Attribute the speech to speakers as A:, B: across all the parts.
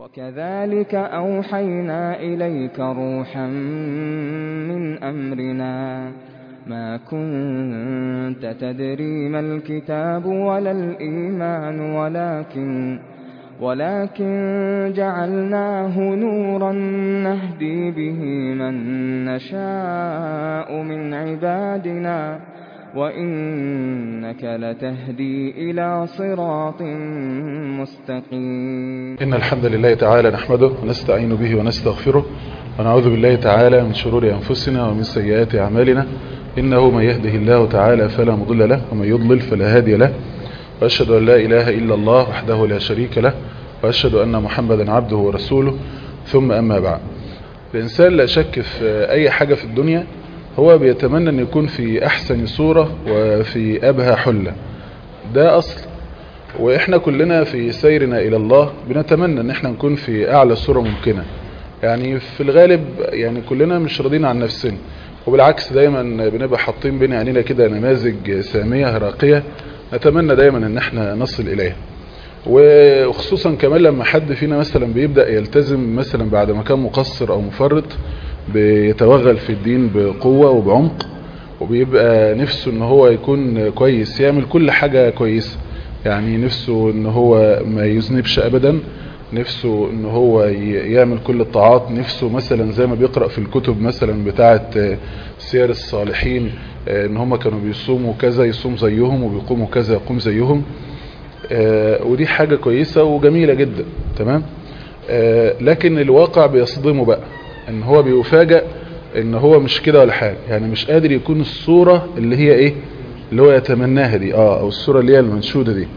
A: وكذلك أوحينا إليك روحا من أمرنا ما كنت تدري ما الكتاب ولا الإيمان ولكن جعلناه نورا نهدي به من نشاء من عبادنا وإنك لتهدي إلى صراط مستقيم.
B: إن الحمد لله تعالى نحمده ونستعين به ونستغفره ونعوذ بالله تعالى من شرور أنفسنا ومن سيئات أعمالنا إنه من يهده الله تعالى فلا مضل له ومن يضلل فلا هادي له وأشهد أن لا إله إلا الله وحده لا شريك له وأشهد أن محمدا عبده ورسوله ثم أما بعد. الإنسان لا شك في أي حاجة في الدنيا هو بيتمنى أن يكون في أحسن صورة وفي أبهى حلة، ده أصل. وإحنا كلنا في سيرنا إلى الله بنتمنى أن احنا نكون في أعلى صورة ممكنة، يعني في الغالب يعني كلنا مش راضين عن نفسنا، وبالعكس دايما بنبقى حاطين بين عينينا كده نماذج سامية راقية نتمنى دايما أن احنا نصل إليها. وخصوصا كمان لما حد فينا مثلا بيبدأ يلتزم مثلا بعد ما كان مقصر أو مفرط، بيتوغل في الدين بقوة وبعمق، وبيبقى نفسه ان هو يكون كويس، يعمل كل حاجة كويسة، يعني نفسه ان هو ما يذنبش ابدا، نفسه ان هو يعمل كل الطاعات، نفسه مثلا زي ما بيقرأ في الكتب مثلا بتاعة سير الصالحين ان هم كانوا بيصوموا كذا يصوم زيهم وبيقوموا كذا يقوم زيهم، ودي حاجة كويسة وجميلة جدا، تمام. لكن الواقع بيصدمه بقى، ان هو بيفاجأ ان هو مش كده ولا حاجة، يعني مش قادر يكون الصورة اللي هي ايه اللي هو يتمناها دي، او الصورة اللي هي المنشودة دي.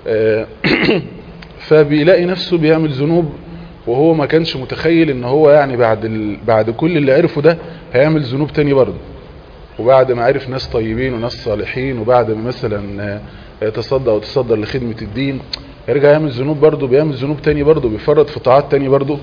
B: فبيلاقي نفسه بيعمل ذنوب وهو ما كانش متخيل ان هو يعني بعد كل اللي عرفه ده هيعمل ذنوب تاني برضه، وبعد ما عرف ناس طيبين وناس صالحين، وبعد ما مثلا يتصدق وتصدر لخدمة الدين يرجع يعمل ذنوب برضه، بيعمل ذنوب تاني برضه، بيفرط في طاعات تاني برضه.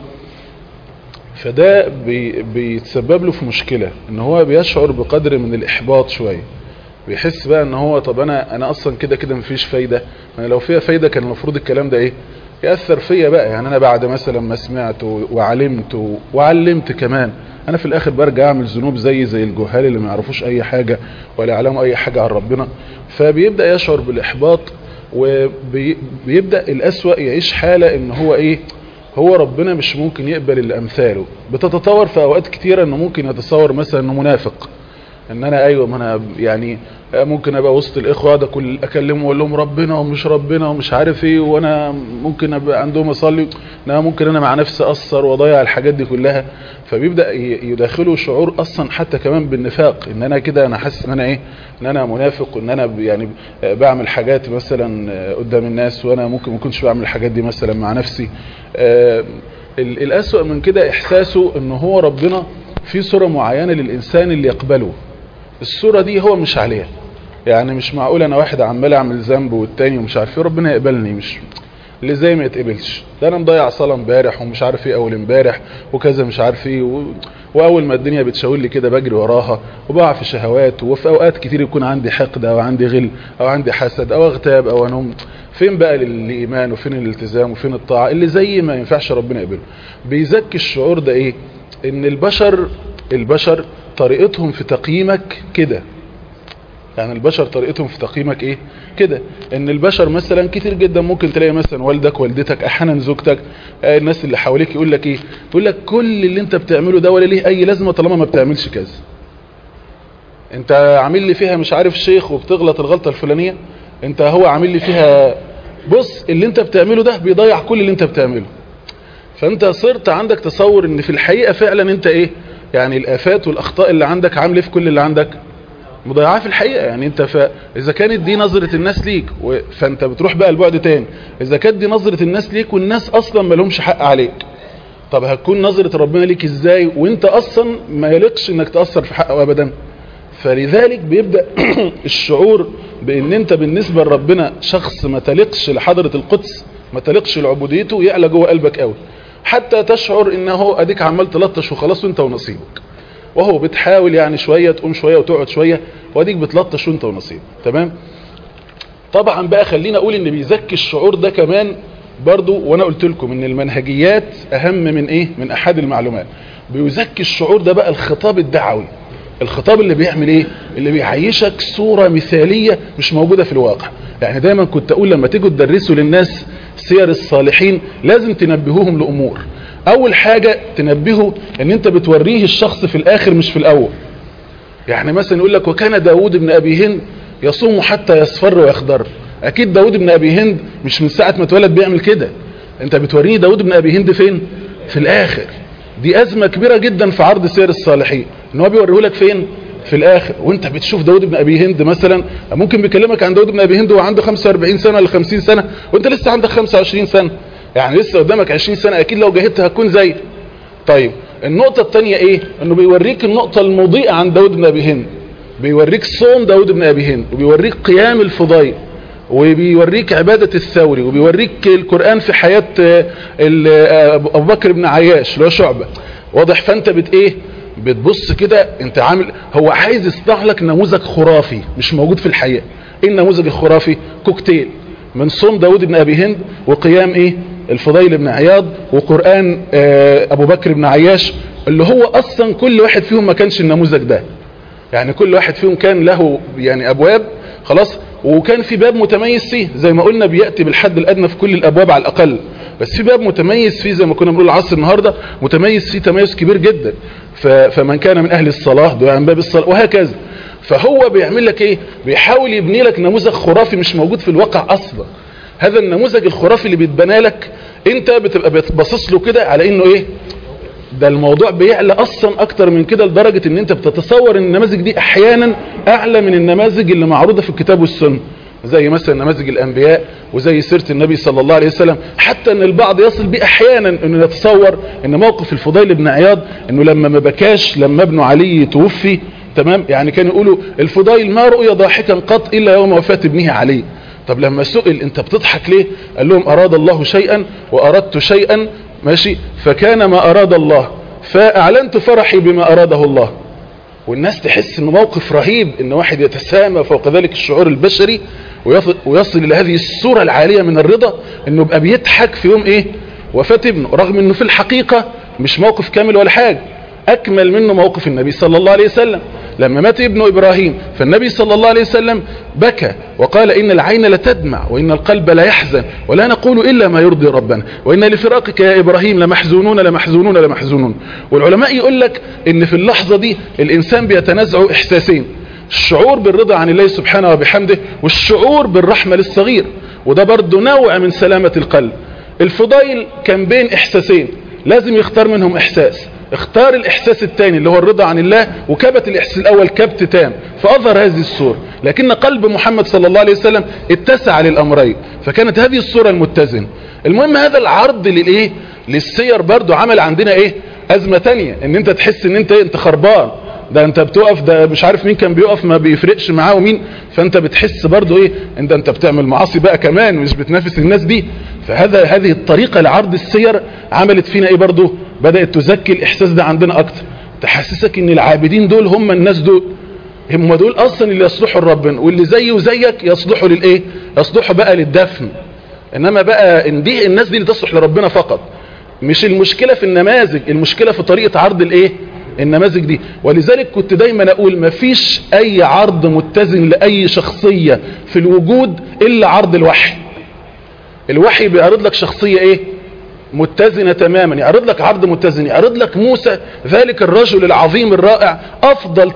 B: فده بيتسبب له في مشكلة، ان هو بيشعر بقدر من الاحباط شوية، بيحس بقى ان هو طب انا اصلا كده مفيش فايدة، انا لو فيها فايدة كان المفروض الكلام ده ايه يأثر فيا بقى، يعني انا بعد مثلا ما سمعت وعلمت وعلمت كمان انا في الاخر برجع اعمل ذنوب زي الجهال اللي ما يعرفوش اي حاجة ولا يعلموا اي حاجة عن ربنا. فبيبدأ يشعر بالاحباط، وبيبدأ الاسوأ يعيش حالة ان هو ايه، هو ربنا مش ممكن يقبل الامثال. بتتطور في اوقات كتيرة انه ممكن يتصور مثلا انه منافق، ان انا ايوه ما انا يعني ممكن ابقى وسط الاخوه ده كل اكلمهم واقول لهم ربنا ومش ربنا ومش عارف ايه، وانا ممكن ابقى عندهم اصلي، انا ممكن انا مع نفسي اقصر واضيع الحاجات دي كلها. فبيبدا يدخله شعور اصلا حتى كمان بالنفاق، ان انا كده انا حاسس ان انا ايه، ان انا منافق، وان انا يعني بعمل حاجات مثلا قدام الناس وانا ممكن ما اكونش بعمل الحاجات دي مثلا مع نفسي. الاسوأ من كده احساسه ان هو ربنا في صورة معينة للإنسان اللي يقبله، الصورة دي هو مش عليها. يعني مش معقول أنا واحد عمال أعمل ذنب والتاني ومش عارف ايه ربنا يقبلني، مش اللي زي ما يتقبلش، ده أنا مضيع صلاة امبارح ومش عارف ايه أول امبارح وكذا مش عارف ايه وأول ما الدنيا بتشاور لي كده بجري وراها وبقع في شهوات، وفي أوقات كتير يكون عندي حقد أو عندي غل أو عندي حسد أو اغتاب أو أنوم. فين بقى الإيمان وفين الالتزام وفين الطاعة اللي زي ما ينفعش ربنا يقبله؟ بيزكي الشعور ده ايه، ان البشر طريقتهم في تقييمك كده، يعني البشر طريقتهم في تقييمك ايه كده، ان البشر مثلا كتير جدا ممكن تلاقي مثلا والدك والدتك احيانا زوجتك الناس اللي حواليك يقول لك ايه، يقول لك كل اللي انت بتعمله ده ولا ليه اي لازمه طالما ما بتعملش كذا، انت عامل لي فيها مش عارف شيخ وبتغلط الغلطه الفلانيه، انت هو عامل لي فيها بص اللي انت بتعمله ده بيضيع كل اللي انت بتعمله. فانت صرت عندك تصور ان في الحقيقة فعلا انت ايه، يعني الافات والاخطاء اللي عندك عامله في كل اللي عندك مضيعاه في الحقيقة. يعني انت اذا كانت دي نظرة الناس ليك فانت بتروح بقى البعد تاني، اذا كانت دي نظرة الناس ليك والناس اصلا ما لهمش حق عليك، طب هتكون نظرة ربنا ليك ازاي وانت اصلا ما يليقش انك تأثر في حقه ابدا؟ فلذلك بيبدأ الشعور بان انت بالنسبة لربنا شخص ما تليقش لحضرة القدس، ما تليقش لعبوديته، يعلى جوه قلبك قوي، حتى تشعر انه اديك عمال تلطش وخلاص وانت ونصيبك، وهو بتحاول يعني شوية تقوم شوية وتقعد شوية واديك بتلطش وانت ونصيبك، تمام. طبعا بقى خلينا اقول ان بيزكي الشعور ده كمان برضو، وانا قلت لكم ان المنهجيات اهم من ايه، من احد المعلومات. بيزكي الشعور ده بقى الخطاب الدعوي، الخطاب اللي بيعمل ايه، اللي بيعيشك صورة مثالية مش موجودة في الواقع. يعني دايما كنت اقول لما تيجوا تدرسوا للناس سير الصالحين لازم تنبهوهم لامور. اول حاجة تنبهوا ان انت بتوريه الشخص في الاخر مش في الاول. يعني مثلا يقول لك وكان داود بن ابي هند يصوم حتى يصفر ويخضر. اكيد داود بن ابي هند مش من ساعة ما اتولد بيعمل كده، انت بتوريه داود بن ابي هند فين؟ في الاخر. دي ازمة كبيرة جدا في عرض سير الصالحين، ان هو بيوريه لك فين؟ في الاخر. وانت بتشوف داود بن ابي هند مثلا، ممكن بيكلمك عن داود بن ابي هند وهو عنده 45 سنة ولا 50 سنة وانت لسه عندك 25 سنة، يعني لسه قدامك 20 سنة، اكيد لو جاهدت هتكون زي. طيب النقطة الثانية ايه؟ انه بيوريك النقطة المضيئة عن داود بن ابي هند، بيوريك صوم داود بن ابي هند، وبيوريك قيام الفضيل، وبيوريك عبادة الثوري، وبيوريك القرآن في حياة ابو بكر بن عياش اللي هو شعبة. واضح؟ فانت ايه بتبص كده، انت عامل، هو عايز يصنع لك نموذج خرافي مش موجود في الحقيقة. ايه النموذج الخرافي؟ كوكتيل من صوم داود بن ابي هند، وقيام ايه الفضيل بن عياض، وقرآن ابو بكر بن عياش، اللي هو اصلا كل واحد فيهم ما كانش النموذج ده. يعني كل واحد فيهم كان له يعني ابواب خلاص، وكان في باب متميز فيه زي ما قلنا بيأتي بالحد الادنى في كل الابواب على الاقل، بس في باب متميز فيه زي ما كنا بنقول العصر النهاردة متميز فيه تميز كبير جدا. فمن كان من اهل الصلاة دعا عن باب الصلاة وهكذا. فهو بيعمل لك ايه؟ بيحاول يبني لك نموذج خرافي مش موجود في الواقع اصلا. هذا النموذج الخرافي اللي بيتبنى لك انت بتبقى بتبصص له كده على انه ايه، ده الموضوع بيعلى اصلا اكتر من كده، لدرجة ان انت بتتصور ان النماذج دي احيانا اعلى من النماذج اللي معروضة في الكتاب والسنة، زي مثلا نماذج الانبياء وزي سيرة النبي صلى الله عليه وسلم. حتى ان البعض يصل بيه احيانا انه يتصور ان موقف الفضيل بن عياض انه لما ما بكاش لما ابنه علي توفي، تمام، يعني كانوا يقولوا الفضيل ما رؤي ضاحكا قط الا يوم وفاة ابنه علي. طب لما سئل انت بتضحك ليه؟ قال لهم اراد الله شيئا واردت شيئا، ماشي، فكان ما اراد الله فاعلنت فرحي بما اراده الله. والناس تحس انه موقف رهيب ان واحد يتسامى فوق ذلك الشعور البشري ويصل الى هذه الصورة العالية من الرضا، انه بقى بيضحك في يوم ايه وفاة ابنه، رغم انه في الحقيقة مش موقف كامل ولا حاجة. اكمل منه موقف النبي صلى الله عليه وسلم لما مات ابنه ابراهيم، فالنبي صلى الله عليه وسلم بكى وقال ان العين لتدمع وان القلب لا يحزن ولا نقول الا ما يرضي ربنا وان لفراقك يا ابراهيم لمحزونون لمحزونون لمحزونون. والعلماء يقول لك ان في اللحظة دي الانسان بيتنازع احساسين، الشعور بالرضا عن الله سبحانه وبحمده والشعور بالرحمة للصغير، وده برضو نوع من سلامة القلب. الفضيل كان بين احساسين لازم يختار منهم احساس، اختار الاحساس الثاني اللي هو الرضا عن الله وكبت الاحساس الاول كبت تام فاظهر هذه الصورة، لكن قلب محمد صلى الله عليه وسلم اتسع للامرين فكانت هذه الصورة المتزنة. المهم هذا العرض للايه للسير برضو عمل عندنا ايه ازمة تانية، ان انت تحس ان انت خربان، ده انت بتقف، ده مش عارف مين كان بيقف ما بيفرقش معاه ومين، فانت بتحس برضو ايه انت بتعمل معاصي بقى كمان مش بتنافس الناس دي. هذه الطريقة لعرض السير عملت فينا ايه برضو، بدأت تزكي الاحساس ده عندنا اكتر، تحسسك ان العابدين دول هم الناس دول، هم دول اصلا اللي يصلحوا لربنا، واللي زي وزيك يصلحوا للايه، يصلحوا بقى للدفن. انما بقى ان دي الناس دي اللي تصلح لربنا فقط. مش المشكلة في النماذج، المشكلة في طريقة عرض الايه النماذج دي. ولذلك كنت دايما اقول مفيش اي عرض متزن لاي شخصية في الوجود الا عرض الوحي. الوحي بيعرض لك شخصية ايه متزنة تماما، يعرض لك عرض متزن، يعرض لك موسى ذلك الرجل العظيم الرائع، افضل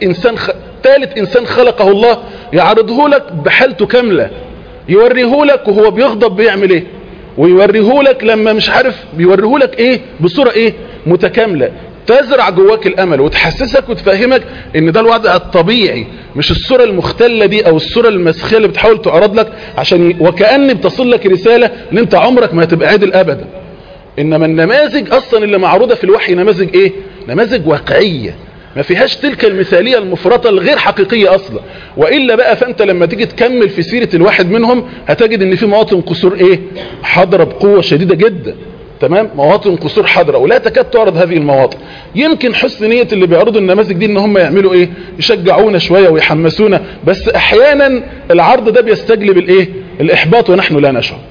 B: ثالث انسان خلقه الله، يعرضه لك بحالته كاملة، يوريه لك وهو بيغضب بيعمل ايه، ويوريه لك لما مش عارف بيوريه لك ايه بصورة ايه متكاملة، تزرع جواك الامل وتحسسك وتفهمك ان ده الوضع الطبيعي، مش الصورة المختلة دي او الصورة المسخية اللي بتحاول تعرض لك عشان وكأن بتصل لك رسالة ان انت عمرك ما هتبقى عادل ابدا. انما النماذج اصلا اللي معروضة في الوحي نماذج ايه، نماذج واقعية ما فيهاش تلك المثالية المفرطة الغير حقيقية اصلا. وإلا بقى فانت لما تيجي تكمل في سيرة الواحد منهم هتجد ان في مواطن قصور ايه حاضرة بقوة شديدة جدا، تمام، مواطن قصور حاضرة ولا تكاد تعرض هذه المواطن. يمكن حسن نية اللي بيعرضوا النماذج دي ان هم يعملوا ايه، يشجعونا شوية ويحمسونا، بس احيانا العرض ده بيستجلب الايه الاحباط ونحن لا نشعر.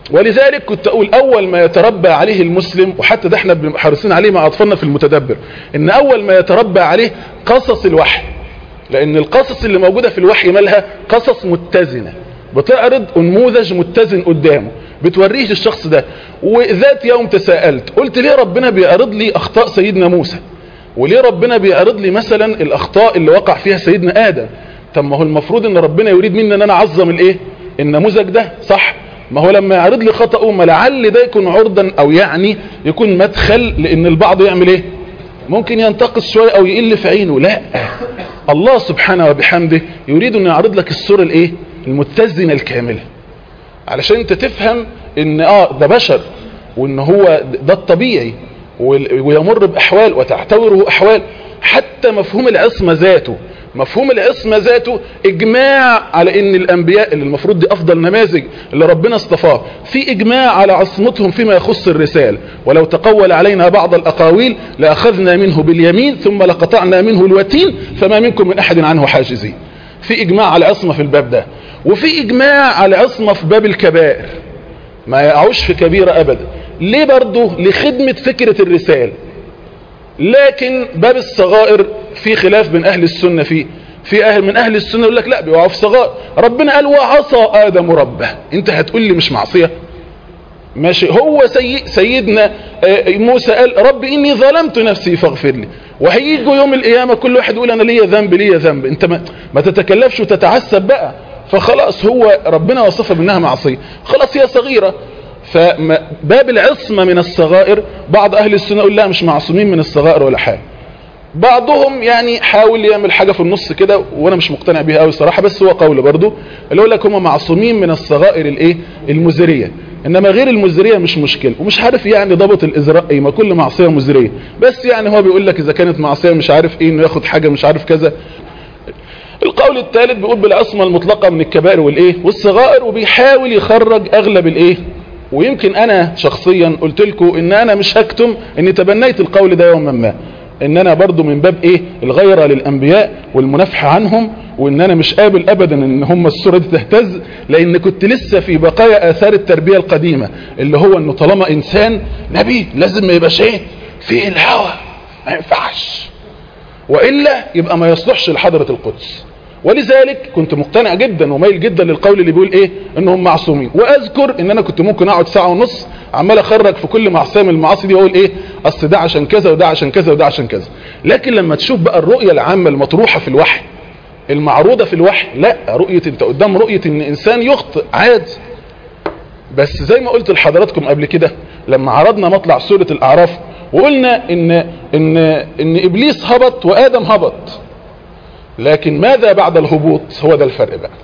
B: ولذلك كنت اقول اول ما يتربى عليه المسلم، وحتى ده احنا حريصين عليه مع اطفالنا في المتدبر، ان اول ما يتربى عليه قصص الوحي، لان القصص اللي موجودة في الوحي مالها قصص متزنة، بتعرض نموذج متزن قدامه بتوريه الشخص ده. وذات يوم تساءلت قلت ليه ربنا بيعرض لي اخطاء سيدنا موسى، وليه ربنا بيعرض لي مثلا الاخطاء اللي وقع فيها سيدنا ادم؟ طب ما هو المفروض ان ربنا يريد مني ان انا اعظم الايه، النموذج ده، صح؟ ما هو لما يعرض لي خطأه ما لعل ده يكون عرضا او يعني يكون مدخل لان البعض يعمل ايه، ممكن ينتقص شوية او يقل في عينه. لا، الله سبحانه وبحمده يريد ان يعرض لك الصورة الايه، المتزنة الكاملة، علشان انت تفهم ان ده بشر، وان هو ده الطبيعي، ويمر باحوال وتعتبره احوال. حتى مفهوم العصمة ذاته، مفهوم العصمة ذاته اجماع على ان الانبياء اللي المفروض دي افضل نماذج اللي ربنا اصطفاه، في اجماع على عصمتهم فيما يخص الرسالة. ولو تقول علينا بعض الاقاويل لاخذنا منه باليمين ثم لقطعنا منه الوتين فما منكم من احد عنه حاجزين. في اجماع على عصمة في الباب ده، وفي اجماع على عصمة في باب الكبائر، ما يقعوش في كبيرة ابدا. ليه؟ برضه لخدمة فكرة الرسالة. لكن باب الصغائر في خلاف بين اهل السنة فيه. في من اهل السنة يقول لك لا، بيقعوا في صغائر. ربنا قال وعصى ادم ربه، انت هتقول لي مش معصية؟ ماشي. هو سيدنا موسى قال رب اني ظلمت نفسي فاغفر لي. وهيجوا يوم القيامة كل واحد يقول انا ليا ذنب ليا ذنب. انت ما تتكلفش وتتعسب بقى. فخلاص هو ربنا وصفها بانها معصية، خلاص هي صغيرة. فباب العصمة من الصغائر بعض اهل السنة يقول لا مش معصومين من الصغائر ولا حاجة. بعضهم يعني حاول يعمل حاجة في النص كده وانا مش مقتنع بيها قوي الصراحة، بس هو قول برضو اللي يقول لك هم معصومين من الصغائر الايه، المزرية، انما غير المزرية مش مشكلة. ومش عارف يعني ضبط الازراء ايه، ما كل معصية مزرية، بس يعني هو بيقول لك اذا كانت معصية مش عارف ايه انه ياخد حاجة مش عارف كذا. القول الثالث بيقول بالعصمة المطلقة من الكبائر والايه والصغائر، وبيحاول يخرج اغلب الايه. ويمكن انا شخصيا قلت لكم ان انا مش هكتم اني تبنيت القول ده يوما ما، ان انا برضو من باب ايه، الغيرة للانبياء والمنافحة عنهم، وان انا مش قابل ابدا ان هم الصورة دي تهتز، لان كنت لسه في بقايا اثار التربية القديمة اللي هو انه طالما انسان نبي لازم ما يبقاش ايه في الهوى، ما ينفعش، وإلا يبقى ما يصلحش لحضرة القدس. ولذلك كنت مقتنع جدا وميل جدا للقول اللي بيقول ايه انهم معصومين. واذكر ان انا كنت ممكن اقعد ساعة ونص عمال اخرج في كل معصية من المعاصي دي واقول ايه اصل ده عشان كذا وده عشان كذا وده عشان كذا. لكن لما تشوف بقى الرؤية العامة المطروحة في الوحي، المعروضة في الوحي، لا، رؤية انت قدام رؤية ان انسان يخطئ عادي. بس زي ما قلت لحضراتكم قبل كده لما عرضنا مطلع سورة الاعراف وقلنا ان ابليس هبط وادم هبط، لكن ماذا بعد الهبوط؟ هو ده الفرق بقى.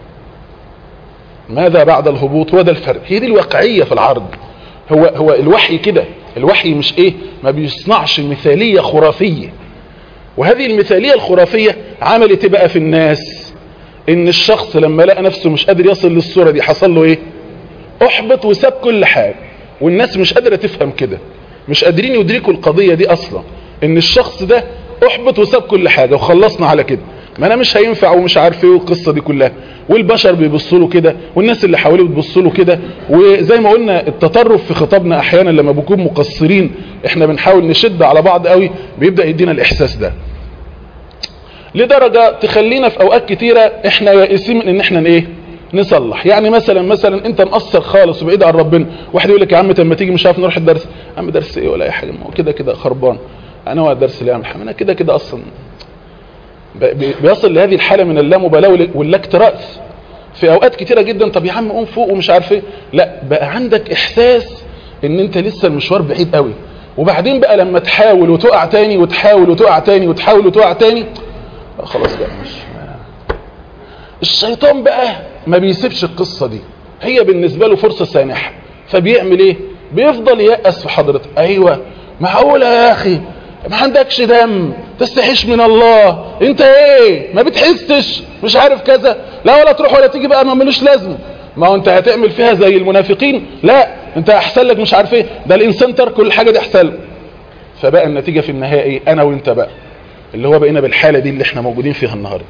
B: ماذا بعد الهبوط؟ هو ده الفرق. هي دي الواقعية في العرض. هو الوحي كده، الوحي مش ايه، ما بيصنعش مثالية خرافية. وهذه المثالية الخرافية عملت بقى في الناس ان الشخص لما لقى نفسه مش قادر يصل للصورة دي حصل له ايه؟ احبط وساب كل حاجة. والناس مش قادرة تفهم كده، مش قادرين يدركوا القضية دي اصلا، ان الشخص ده احبط وساب كل حاجة وخلصنا على كده، ما انا مش هينفع ومش عارف ايه والقصة دي كلها. والبشر بيبصوا له كده والناس اللي حواليه بتبص له كده. وزي ما قلنا التطرف في خطابنا احيانا لما بنكون مقصرين احنا بنحاول نشد على بعض قوي بيبدأ يدينا الاحساس ده، لدرجة تخلينا في اوقات كتيرة احنا يائسين من ان احنا ايه نصلح. يعني مثلا انت مقصر خالص وبعيد عن ربنا، واحد يقول لك يا عم طب ما تيجي مش عارف نروح الدرس. يا عم درس ايه ولا اي حاجه، ما هو كده خربان. انا هو الدرس اللي يعمل حاجه، انا كده اصلا بيصل لهذه الحاله من اللامبالاه والاكتراث في اوقات كتيره جدا. طب يا عم قوم فوق ومش عارف ايه، لا بقى عندك احساس ان انت لسه المشوار بعيد قوي. وبعدين بقى لما تحاول وتقع تاني وتحاول وتقع تاني وتحاول وتقع تاني، خلاص بقى مش الشيطان بقى ما بيسيبش القصة دي، هي بالنسبة له فرصة سانحة. فبيعمل ايه؟ بيفضل يأس في حضرتك. ايوه معقولة يا اخي ما عندكش دم، تستحيش من الله، انت ايه ما بتحسش مش عارف كذا، لا ولا تروح ولا تيجي بقى ما ملوش لازمه. ما هو انت هتعمل فيها زي المنافقين؟ لا انت احسن لك مش عارف ايه، ده الانسان ترك كل حاجة دي احسن له. فبقى النتيجة في النهاية ايه؟ انا وانت بقى اللي هو بقينا بالحالة دي اللي احنا موجودين فيها النهاردة.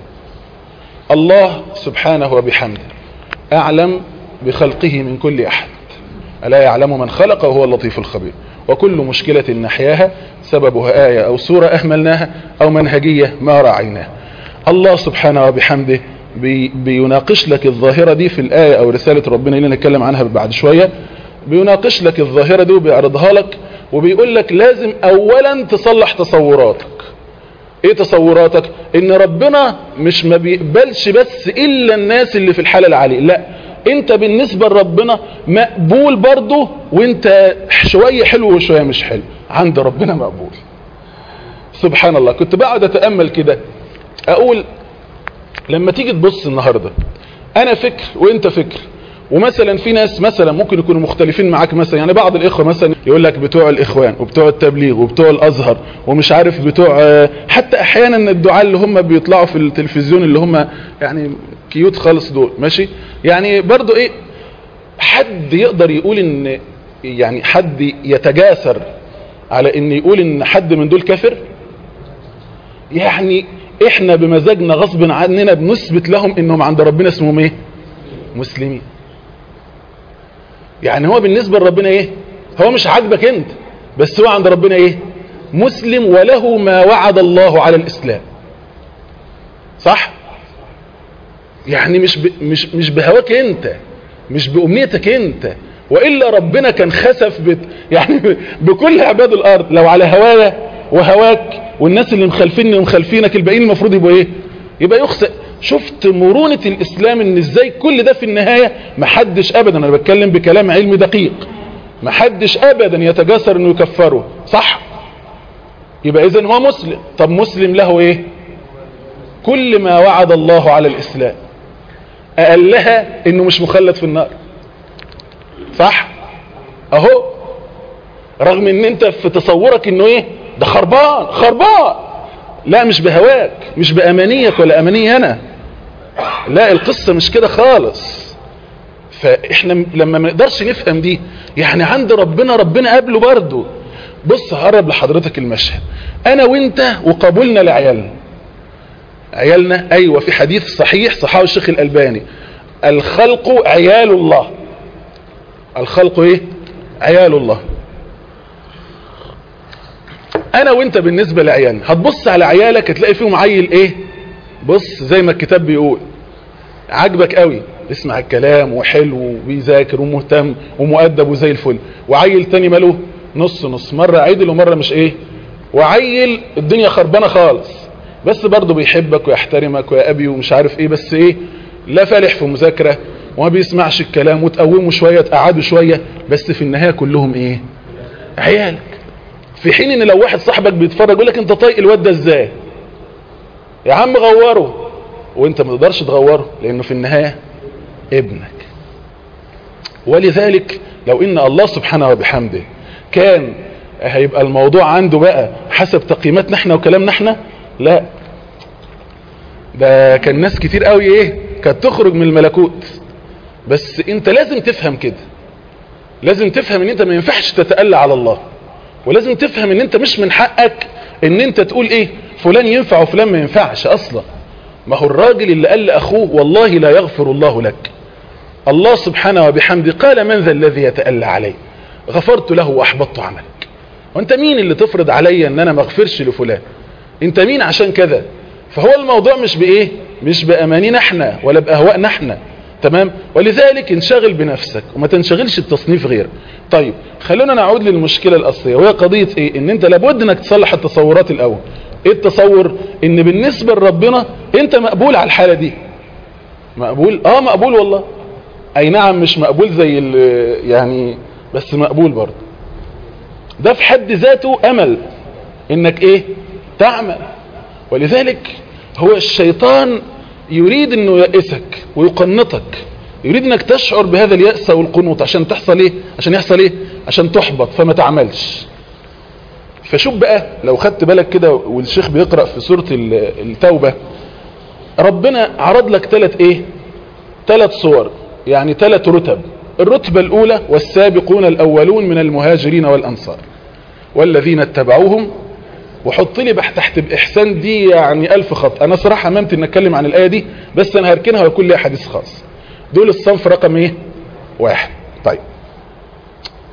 B: الله سبحانه وبحمده أعلم بخلقه من كل أحد، ألا يعلم من خلق وهو اللطيف الخبير. وكل مشكلة نحياها سببها آية أو سورة أهملناها أو منهجية ما راعيناها. الله سبحانه وبحمده بيناقش لك الظاهرة دي في الآية أو رسالة ربنا اللي نتكلم عنها بعد شوية. بيناقش لك الظاهرة دي وبيعرضها لك وبيقول لك لازم أولا تصلح تصوراتك. ايه تصوراتك؟ ان ربنا مش ما بيقبلش بس الا الناس اللي في الحالة العالية، لا، انت بالنسبة لربنا مقبول برضه، وانت شوية حلو وشوية مش حلو، عند ربنا مقبول. سبحان الله. كنت بقعد اتأمل كده اقول لما تيجي تبص النهاردة انا فكر وانت فكر، ومثلا في ناس مثلا ممكن يكونوا مختلفين معاك، مثلا يعني بعض الاخوة مثلا يقول لك بتوع الاخوان وبتوع التبليغ وبتوع الازهر ومش عارف بتوع، حتى احيانا الدعاء اللي هم بيطلعوا في التلفزيون اللي هم يعني كيوت خالص دول، ماشي، يعني برضو ايه، حد يقدر يقول ان يعني حد يتجاسر على ان يقول ان حد من دول كافر؟ يعني احنا بمزاجنا غصب عننا بنثبت لهم انهم عند ربنا اسمهم ايه؟ مسلمين. يعني هو بالنسبة لربنا ايه؟ هو مش عاجبك انت، بس هو عند ربنا ايه؟ مسلم، وله ما وعد الله على الاسلام. صح؟ يعني مش بهواك انت، مش بأمنيتك انت، وإلا ربنا كان خسف يعني بكل عباد الارض. لو على هوايا وهواك والناس اللي مخالفيني ومخالفينك الباقيين المفروض يبقوا ايه؟ يبقى يخسئ. شفت مرونة الاسلام ان ازاي كل ده في النهاية محدش ابدا، انا بتكلم بكلام علمي دقيق، محدش ابدا يتجاسر انه يكفره. صح؟ يبقى اذن هو مسلم. طب مسلم له ايه؟ كل ما وعد الله على الاسلام، اقلها انه مش مخلد في النار. صح؟ اهو، رغم ان انت في تصورك انه ايه؟ ده خربان. لا، مش بهواك، مش بأمانيك ولا أماني أنا، لا، القصة مش كده خالص. فإحنا لما ما نقدرش نفهم دي، يعني عند ربنا قبله برضه. بص هقرب لحضرتك المشهد، أنا وإنت وقبولنا عيالنا، أيوة، في حديث صحيح صححه الشيخ الألباني، الخلق عيال الله. الخلق إيه؟ عيال الله. انا وانت بالنسبة لعيالنا، هتبص على عيالك هتلاقي فيهم عيل ايه؟ بص زي ما الكتاب بيقول، عاجبك قوي، يسمع الكلام وحلو وبيذاكر ومهتم ومؤدب وزي الفل، وعيل تاني ماله نص، مرة عدل ومرة مش ايه، وعيل الدنيا خربانة خالص، بس برضه بيحبك ويحترمك ويا ابي ومش عارف ايه، بس ايه، لا فالح في مذاكرة وما بيسمعش الكلام، وتقومه شوية تقعده شوية، بس في النهاية كلهم ايه؟ عيالك. في حين ان لو واحد صاحبك بيتفرج يقول لك انت طايق الواد ده ازاي؟ يا عم غوره، وانت ما تقدرش تغوره لانه في النهاية ابنك. ولذلك لو ان الله سبحانه وبحمده كان هيبقى الموضوع عنده بقى حسب تقييماتنا احنا وكلامنا احنا، لا، ده كان ناس كتير قوي ايه كانت تخرج من الملكوت. بس انت لازم تفهم كده، لازم تفهم ان انت ما ينفعش تتألى على الله، ولازم تفهم ان انت مش من حقك ان انت تقول ايه فلان ينفع وفلان ما ينفعش اصلا. ما هو الراجل اللي قال لاخوه والله لا يغفر الله لك، الله سبحانه وبحمده قال من ذا الذي يتألى علي؟ غفرت له واحبطت عملك. وانت مين اللي تفرض علي ان انا ما اغفرش لفلان؟ انت مين عشان كذا؟ فهو الموضوع مش بايه، مش بامانينا احنا ولا باهوائنا احنا، تمام؟ ولذلك انشغل بنفسك وما تنشغلش بتصنيف غيرك. طيب خلونا نعود للمشكلة الاصلية، وهي قضية ايه؟ ان انت لابد انك تصلح التصورات الاول. ايه التصور؟ ان بالنسبة لربنا انت مقبول على الحالة دي. مقبول؟ مقبول والله. اي نعم مش مقبول زي يعني، بس مقبول برضه. ده في حد ذاته امل انك ايه؟ تعمل. ولذلك هو الشيطان يريد انه يأسك ويقنطك، يريد انك تشعر بهذا اليأس والقنوط عشان تحصل ايه؟ عشان يحصل ايه؟ عشان تحبط فما تعملش. فشوف بقى لو خدت بالك كده والشيخ بيقرأ في سورة التوبة، ربنا عرض لك ثلاث صور، يعني 3 رتب. الرتبة الاولى والسابقون الاولون من المهاجرين والانصار والذين اتبعوهم، وحط لي تحت بإحسان دي يعني 1000 خط. انا صراحة هممت ان اتكلم عن الآية دي، بس انا هركنها ويكون لي حديث خاص. دول الصنف رقم 1. طيب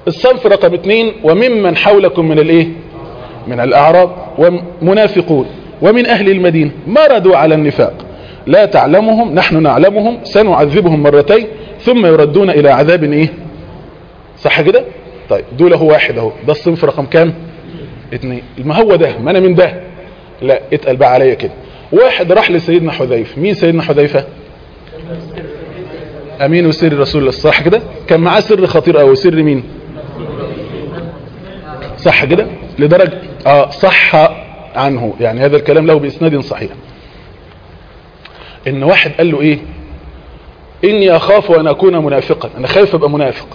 B: الصنف رقم 2 وممن حولكم من الايه من الاعراب ومنافقون ومن اهل المدينة مردوا على النفاق لا تعلمهم نحن نعلمهم سنعذبهم مرتين ثم يردون الى عذاب ايه صح كده. طيب دول هو واحد اهو، ده الصنف رقم كام 2. ما هو ده، ما انا من ده، لا اتقل بقى عليا كده. واحد راح لسيدنا حذيفة. مين سيدنا حذيفة؟ امين وسر رسول الله صح كده. كان معاه سر خطير قوي. سر مين؟ صح كده لدرجة صح عنه، يعني هذا الكلام له بإسناد صحيح، ان واحد قال له ايه اني اخاف ان اكون منافقا، انا خايف ابقى منافق.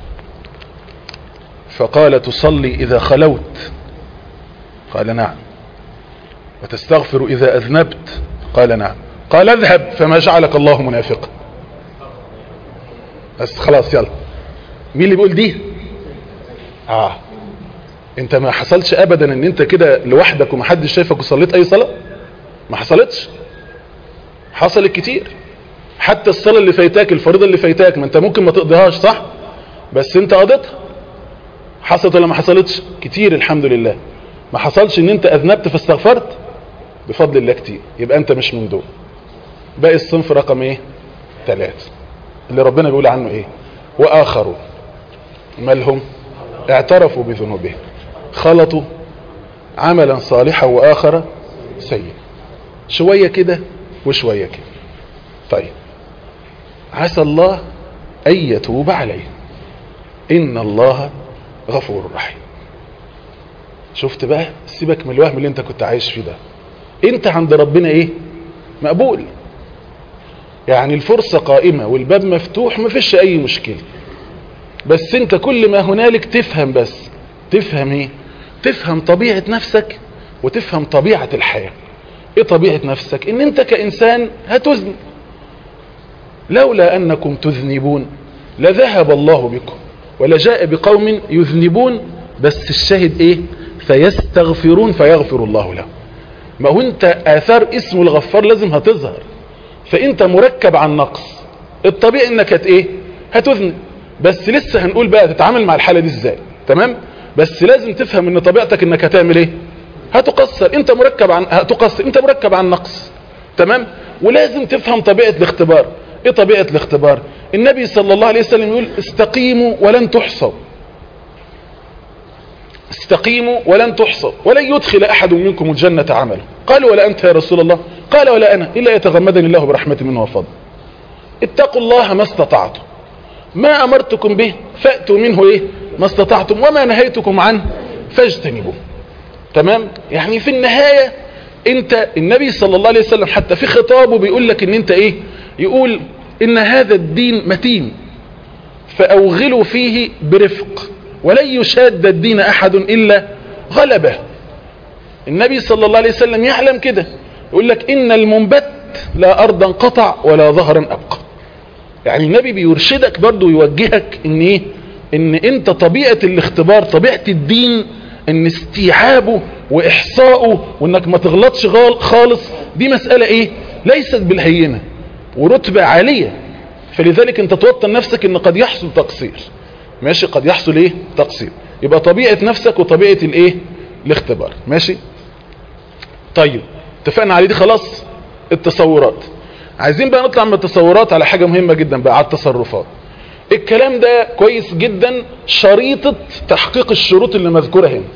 B: فقال تصلي اذا خلوت؟ قال نعم. وتستغفر اذا اذنبت؟ قال نعم. قال اذهب فما جعلك الله منافقا. بس خلاص يلا. مين اللي بيقول دي؟ انت ما حصلش ابدا ان انت كده لوحدك ومحدش شايفك وصليت اي صلاة؟ ما حصلتش. حصلت كتير. حتى الصلاة اللي فايتاك، الفريضة اللي فايتاك، ما انت ممكن ما تقضيهاش صح، بس انت قضيتها. حصلت ولا ما حصلتش؟ كتير الحمد لله. ما حصلش ان انت اذنبت فاستغفرت؟ بفضل الله كتير. يبقى انت مش من دول. باقي الصنف رقم ايه 3 اللي ربنا بيقول عنه ايه واخرون مالهم اعترفوا بذنوبهم خلطوا عملا صالحا واخر سيئا، شوية كده وشوية كده. طيب عسى الله ان يتوب عليه ان الله غفور رحيم. شفت بقى؟ سيبك من الوهم اللي انت كنت عايش فيه ده. انت عند ربنا ايه مقبول، يعني الفرصة قائمة والباب مفتوح، مفيش اي مشكلة. بس انت كل ما هنالك تفهم، بس تفهم ايه؟ تفهم طبيعة نفسك وتفهم طبيعة الحياة. ايه طبيعة نفسك؟ ان انت كإنسان هتذنب. لولا انكم تذنبون لذهب الله بكم ولجاء بقوم يذنبون. بس الشاهد ايه؟ فيستغفرون فيغفر الله لهم. ما هو انت اثار اسم الغفار لازم هتظهر، فانت مركب عن نقص. الطبيعي انك هتذنب، بس لسه هنقول بقى تتعامل مع الحالة دي ازاي. تمام؟ بس لازم تفهم ان طبيعتك انك هتعمل ايه؟ هتقصر. انت مركب عن هتقصر، انت مركب عن نقص. تمام؟ ولازم تفهم طبيعة الاختبار. ايه طبيعة الاختبار؟ النبي صلى الله عليه وسلم يقول استقيموا ولن تحصوا. استقيموا ولن تحصوا ولن يدخل احد منكم الجنة عمله. قالوا ولا انت يا رسول الله؟ قال ولا انا الا يتغمدني الله برحمة منه وفضل. اتقوا الله ما استطعتم، ما امرتكم به فاتوا منه ما استطعتم، وما نهيتكم عنه فاجتنبوه. تمام؟ يعني في النهاية انت النبي صلى الله عليه وسلم حتى في خطابه بيقول لك ان انت يقول ان هذا الدين متين فاوغلوا فيه برفق ولن يشاد الدين احد الا غلبه. النبي صلى الله عليه وسلم يعلم كده، يقول لك ان المنبت لا ارضا قطع ولا ظهرا ابقى. يعني النبي بيرشدك برضو ويوجهك ان ان انت طبيعة الاختبار، طبيعة الدين، ان استيعابه واحصائه وانك ما تغلطش خالص، دي مسألة ليست بالهينة ورتبة عالية. فلذلك انت توطن نفسك ان قد يحصل تقصير. ماشي؟ قد يحصل تقصير. يبقى طبيعة نفسك وطبيعة الاختبار. ماشي؟ طيب اتفقنا عليه دي خلاص. التصورات، عايزين بقى نطلع من التصورات على حاجة مهمة جدا بقى، على التصرفات. الكلام ده كويس جدا، شريطة تحقيق الشروط اللي مذكورة هنا.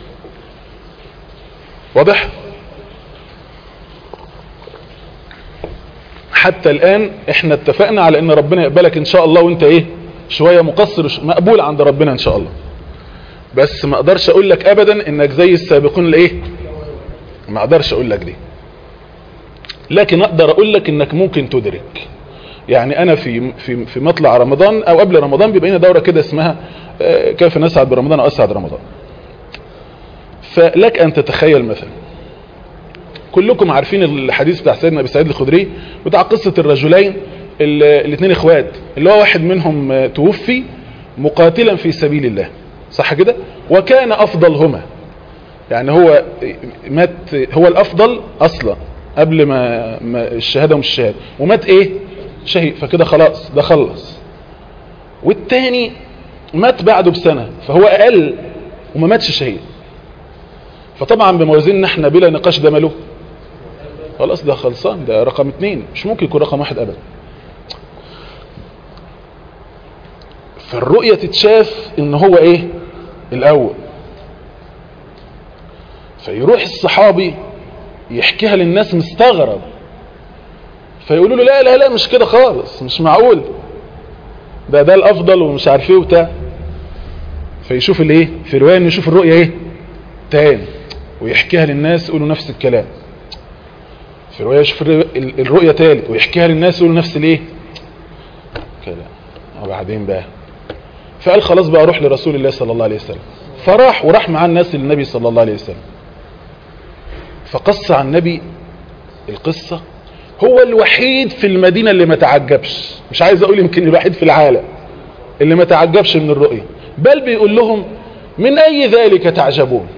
B: واضح؟ حتى الآن احنا اتفقنا على ان ربنا يقبلك ان شاء الله وانت شوية مقصر، مقبول عند ربنا ان شاء الله. بس ما اقدرش اقول لك ابدا انك زي السابقون ما اقدرش اقول لك دي، لكن اقدر اقول لك انك ممكن تدرك. يعني انا في مطلع رمضان او قبل رمضان بيبقى لنا دورة كده اسمها كيف نسعد برمضان او اسعد رمضان. فلك ان تتخيل مثلا، كلكم عارفين الحديث بتاع سيدنا ابي سعيد الخدري بتاع قصة الرجلين الاثنين اخوات، اللي هو واحد منهم توفي مقاتلا في سبيل الله، صح كده؟ وكان افضلهما، يعني هو مات، هو الافضل اصلا قبل ما الشهادة ومش الشهادة، ومات شهيد، فكده خلاص ده خلص. والتاني مات بعده بسنة، فهو اقل وما ماتش شهيد. فطبعا بموازيننا احنا بلا نقاش ده ماله خلاص، ده خلصان، ده رقم 2، مش ممكن يكون رقم 1 ابدا. فالرؤية تتشاف ان هو ايه الاول. فيروح الصحابي يحكيها للناس مستغرب، فيقولوا له لا لا لا مش كده خالص، مش معقول، ده الافضل ومش عارف ايه وبتاع. فيشوف الايه في رواية، انه يشوف الرؤية ايه تاني ويحكيها للناس يقولوا نفس الكلام. في رواية يشوف الرؤية تالت ويحكيها للناس يقولوا نفس الايه كلام. وبعدين بقى فقال خلاص بقى اروح لرسول الله صلى الله عليه وسلم. وراح مع الناس للنبي صلى الله عليه وسلم، فقص عن النبي القصة. هو الوحيد في المدينة اللي ما تعجبش، مش عايز اقول يمكن الوحيد في العالم اللي ما تعجبش من الرؤية، بل بيقول لهم من اي ذلك تعجبون؟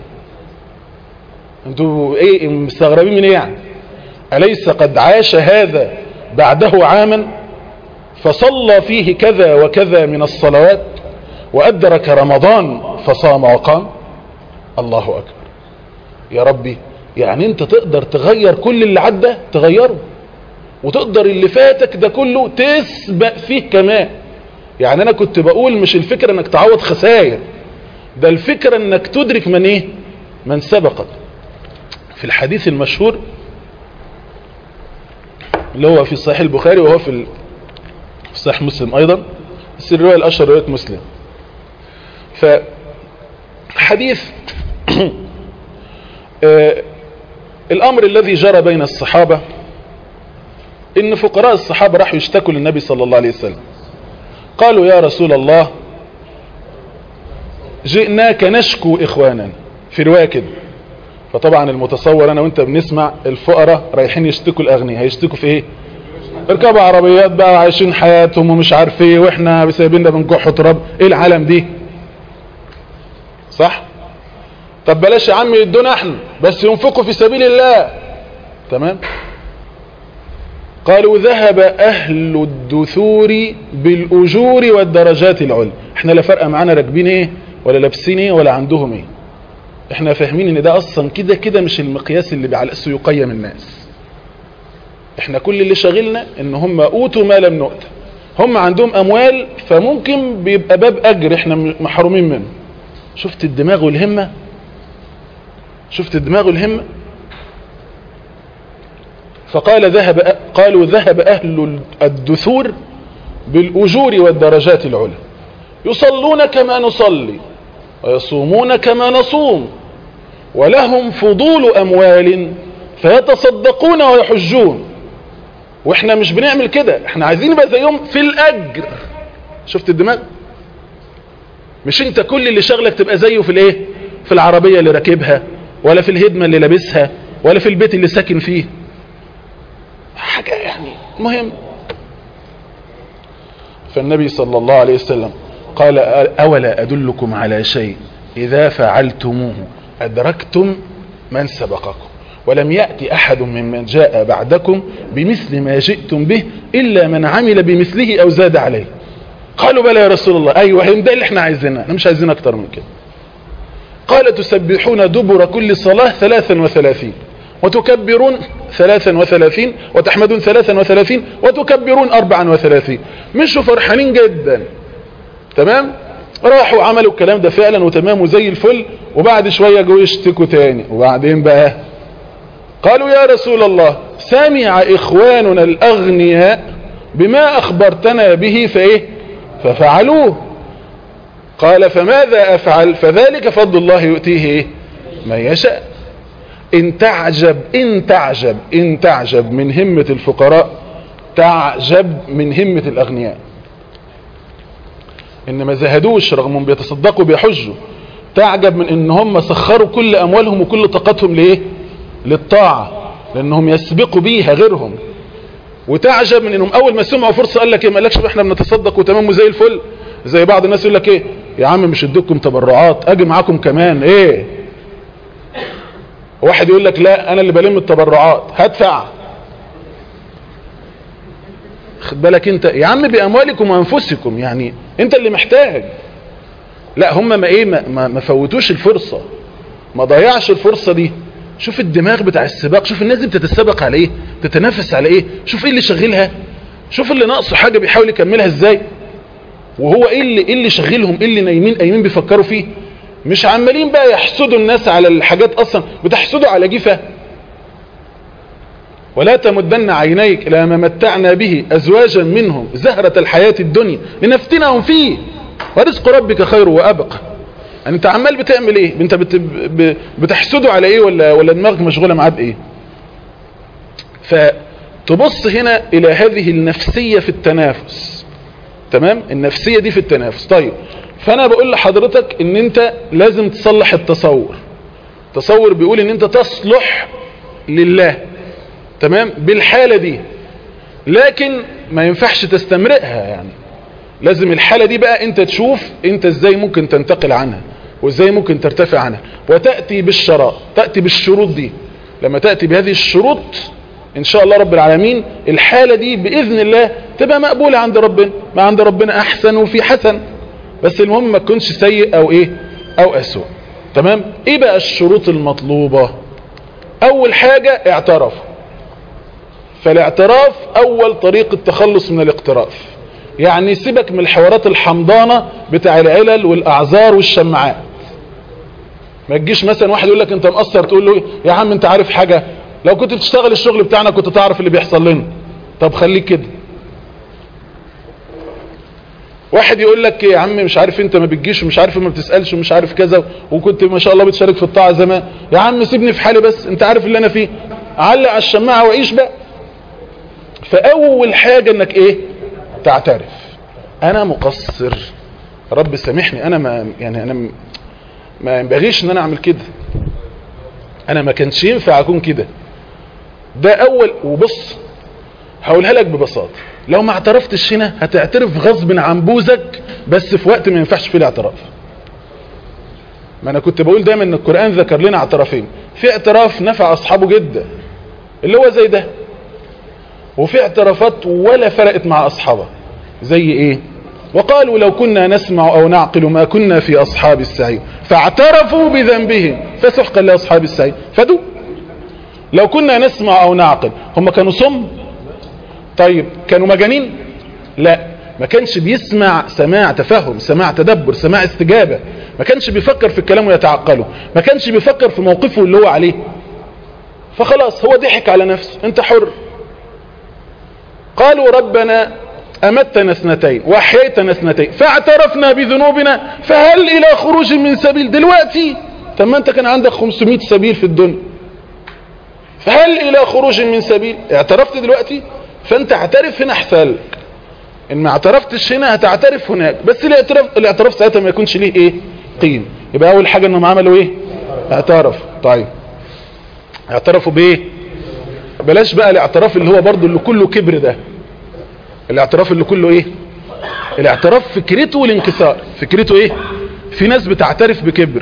B: انتوا ايه مستغربين من ايه يعني؟ اليس قد عاش هذا بعده عاما فصلى فيه كذا وكذا من الصلوات وأدرك رمضان فصام وقام؟ الله أكبر. يا ربي، يعني انت تقدر تغير كل اللي عدى تغيره، وتقدر اللي فاتك ده كله تسبق فيه كمان. يعني انا كنت بقول مش الفكرة انك تعوض خسائر، ده الفكرة انك تدرك من ايه من سبقك. في الحديث المشهور اللي هو في صحيح البخاري وهو في صحيح مسلم ايضا، بس الرواية الاشهر رواية مسلم، فحديث الامر الذي جرى بين الصحابة ان فقراء الصحابة راحوا يشتكوا للنبي صلى الله عليه وسلم، قالوا يا رسول الله جئناك نشكو اخوانا، في رواية كده. فطبعا المتصور انا وانت بنسمع الفقراء رايحين يشتكوا الاغنياء، هيشتكوا في ايه؟ اركبوا عربيات بقى وعايشين حياتهم ومش عارف ايه، واحنا سايبيننا بنكح تراب، ايه العالم دي؟ صح؟ طب بلاش يا عم يدونا احنا بس ينفقوا في سبيل الله، تمام؟ قالوا ذهب اهل الدثور بالاجور والدرجات العلى. احنا لا فرق معانا راكبين ايه ولا لابسين ايه ولا عندهم ايه، احنا فاهمين ان ده اصلا كده كده مش المقياس اللي على اسه يقيم الناس. احنا كل اللي شاغلنا ان هم اوتوا ما لم نؤت، هم عندهم اموال فممكن بيبقى باب اجر احنا محرومين منه. شفت الدماغ والهمة؟ شفت الدماغ والهمة؟ قالوا ذهب اهل الدثور بالاجور والدرجات العلى، يصلون كما نصلي ويصومون كما نصوم ولهم فضول اموال فيتصدقون ويحجون، واحنا مش بنعمل كده، احنا عايزين نبقى زيهم في الاجر. شفت الدماغ؟ مش انت كل اللي شغلك تبقى زيه في الايه؟ في العربية اللي راكبها، ولا في الهدمة اللي لابسها، ولا في البيت اللي ساكن فيه، حاجة يعني مهم. فالنبي صلى الله عليه وسلم قال أولا أدلكم على شيء إذا فعلتموه أدركتم من سبقكم ولم يأتي أحد ممن جاء بعدكم بمثل ما جئتم به إلا من عمل بمثله أو زاد عليه. قالوا بلى يا رسول الله، أيوة هم ده اللي احنا عايزينه، احنا مش عايزين أكتر من كده. قال تسبحون دبر كل صلاة 33 وتكبرون 33 وتحمدون 33 وتكبرون 34. مشوا فرحانين جدا، تمام؟ راحوا عملوا الكلام ده فعلا وتمام وزي الفل، وبعد شوية جو يشتكوا تاني. وبعدين بقى قالوا يا رسول الله سمع إخواننا الأغنياء بما أخبرتنا به فإيه ففعلوه. قال فماذا أفعل؟ فذلك فضل الله يؤتيه إيه؟ ما يشاء. إن تعجب من همة الفقراء تعجب من همة الأغنياء. إن ما زهدوش رغم ان بيتصدقوا بيحجوا، تعجب من إن هم سخروا كل أموالهم وكل طاقتهم لإيه؟ للطاعة، لأنهم يسبقوا بيها غيرهم. وتعجب من إنهم أول ما سمعوا فرصة قال لك إيه؟ ما قالكش إحنا بنتصدق وتمام وزي الفل، زي بعض الناس يقول لك إيه يا عم مش ادوكم تبرعات أجي معاكم كمان إيه؟ واحد يقول لك لا أنا اللي بلم التبرعات هدفع. خد بالك انت يا عم بأموالكم وأنفسكم، يعني انت اللي محتاج. لا هم ما فوتوش الفرصة، ما ضيعش الفرصة دي. شوف الدماغ بتاع السباق، شوف الناس دي بتتسابق على ايه، تتنافس على ايه، شوف ايه اللي شغلها، شوف اللي ناقصه حاجة بيحاول يكملها ازاي، وهو ايه اللي شغلهم، ايه اللي نايمين بيفكروا فيه. مش عمالين بقى يحسدوا الناس على الحاجات، اصلا بتحسدوا على جفة. ولا تمدن عينيك الى ما متعنا به ازواجا منهم زهرة الحياة الدنيا لنفتنهم فيه ورزق ربك خير وابقى. يعني انت عمال بتعمل ايه؟ انت بتحسدوا على ايه، ولا دماغك مشغولة معاه بايه؟ فتبص هنا الى هذه النفسية في التنافس. تمام، النفسية دي في التنافس. طيب فانا بقول لحضرتك ان انت لازم تصلح التصور. تصور بيقول ان انت تصلح لله، تمام، بالحالة دي، لكن ما ينفعش تستمرئها. يعني لازم الحالة دي بقى انت تشوف انت ازاي ممكن تنتقل عنها وازاي ممكن ترتفع عنها، وتأتي بالشراء، تأتي بالشروط دي. لما تأتي بهذه الشروط ان شاء الله رب العالمين الحالة دي بإذن الله تبقى مقبولة عند ربنا. ما عند ربنا احسن وفي حسن، بس المهم ما تكونش سيء او ايه او اسوء. تمام. ايه بقى الشروط المطلوبة؟ اول حاجة اعتراف. فالاعتراف اول طريق التخلص من الاقتراف. يعني سيبك من الحوارات الحمضانة بتاع العلل والاعذار والشماعات. ما تجيش مثلا واحد يقول لك انت مقصر تقول له يا عم انت عارف حاجة؟ لو كنت بتشتغل الشغل بتاعنا كنت تعرف اللي بيحصل لنا. طب خليك كده. واحد يقول لك يا عم مش عارف انت ما بتجيش ومش عارف ما بتسألش ومش عارف كذا، وكنت ما شاء الله بتشارك في الطاعة زمان. يا عم سيبني في حالي بس، انت عارف اللي انا فيه. علق على الشماعة وعيش بقى. فاول حاجة انك ايه؟ تعترف انا مقصر، رب سامحني، انا ما ينبغيش ان انا اعمل كده، انا ما كانش ينفع اكون كده. ده اول. وبص هقولها لك ببساطة، لو ما اعترفتش هنا هتعترف غصب عن بوزك، بس في وقت ما ينفعش فيه الاعتراف. ما انا كنت بقول دايما ان القرآن ذكر لنا اعترافين. في اعتراف نفع اصحابه جدا اللي هو زي ده، وفي اعترافات ولا فرقت مع اصحابه زي ايه؟ وقالوا لو كنا نسمع او نعقل ما كنا في اصحاب السعير فاعترفوا بذنبهم فسحقا لاصحاب السعير. فدوا لو كنا نسمع او نعقل، هم كانوا صم؟ طيب كانوا مجانين؟ لا، ما كانش بيسمع سماع تفهم، سماع تدبر، سماع استجابة. ما كانش بيفكر في الكلام ويتعقله، ما كانش بيفكر في موقفه اللي هو عليه. فخلاص هو ضحك على نفسه، انت حر. قالوا ربنا أمتنا اثنتين وأحييتنا اثنتين فاعترفنا بذنوبنا فهل إلى خروج من سبيل. دلوقتي طب ما انت كان عندك 500 سبيل في الدنيا، فهل إلى خروج من سبيل؟ اعترفت دلوقتي، فانت اعترف هنا احسن لك. ان ما اعترفتش هنا هتعترف هناك، بس الاعتراف ساعتها ما يكونش ليه ايه قيم. يبقى اول حاجة انهم عملوا ايه؟ اعترف. طيب اعترفوا بايه؟ بلاش بقى الاعتراف اللي هو برضو اللي كله كبر ده. الاعتراف اللي كله ايه؟ الاعتراف فكرته والانكسار. فكرته ايه؟ في ناس بتعترف بكبر.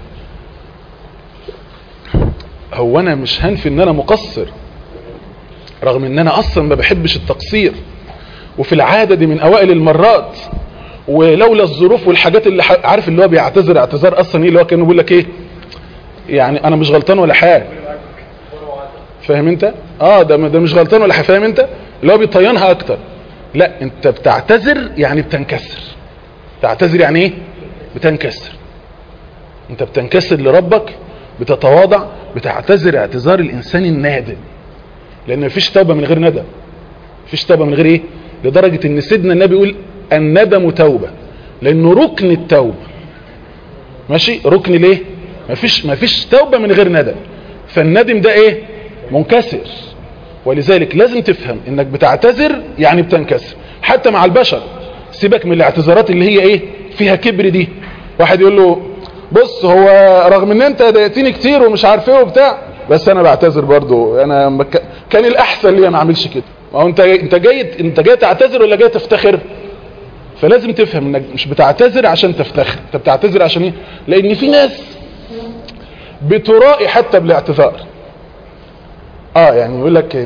B: هو انا مش هنفي ان انا مقصر، رغم ان انا اصلا ما بحبش التقصير، وفي العادة دي من اوائل المرات، ولولا الظروف والحاجات اللي عارف اللي هو بيعتذر اعتذار اصلا ايه اللي هو كانوا بيقول لك ايه يعني انا مش غلطان ولا حاجه. فاهم انت؟ ده مش غلطان ولا حاجه. فاهم انت؟ اللي هو بيطينها اكتر. لا، انت بتعتذر يعني بتنكسر. تعتذر يعني ايه؟ بتنكسر. انت بتنكسر لربك، بتتواضع، بتعتذر اعتذار الانسان النادم. لان مفيش توبة من غير ندم. مفيش توبة من غير ايه؟ لدرجة ان سيدنا النبي يقول الندم توبة، لانه ركن التوبة. ماشي؟ ركن ليه؟ مفيش توبة من غير ندم. فالندم ده ايه؟ منكسر. ولذلك لازم تفهم انك بتعتذر يعني بتنكسر. حتى مع البشر، سيبك من الاعتذارات اللي هي ايه فيها كبر دي. واحد يقول له بص هو رغم ان انت ضايقتني كتير ومش عارف ايه وبتاع، بس انا بعتذر برضو، انا كان الاحسن ليا ما اعملش كده. ما هو انت جاي تعتذر ولا جاي تفتخر؟ فلازم تفهم انك مش بتعتذر عشان تفتخر، انت بتعتذر عشان ايه؟ لان في ناس بترائي حتى بالاعتذار. يعني يقول لك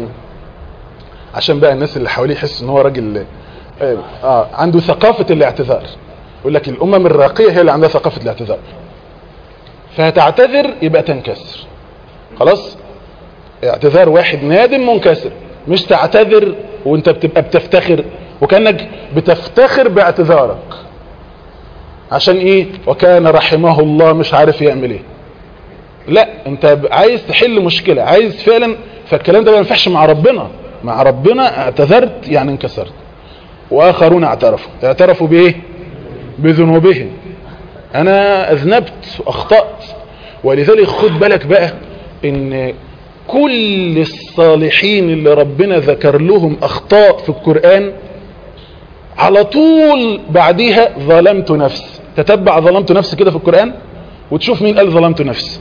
B: عشان بقى الناس اللي حواليه يحس ان هو راجل عنده ثقافة الاعتذار. يقول لك الامم الراقيه هي اللي عندها ثقافه الاعتذار. فهتعتذر يبقى تنكسر. خلاص، اعتذار واحد نادم منكسر، مش تعتذر وانت بتبقى بتفتخر وكانك بتفتخر باعتذارك عشان ايه؟ وكان رحمه الله مش عارف يعمل ايه. لا، انت عايز تحل مشكله، عايز فعلا. فالكلام ده ما ينفعش مع ربنا. مع ربنا اعتذرت يعني انكسرت. واخرون اعترفوا بايه؟ بذنوبهم. انا اذنبت واخطأت. ولذلك خد بالك بقى ان كل الصالحين اللي ربنا ذكر لهم اخطاء في القرآن على طول بعديها ظلمت نفسي. تتبع ظلمت نفسي كده في القرآن وتشوف مين قال ظلمت نفسي.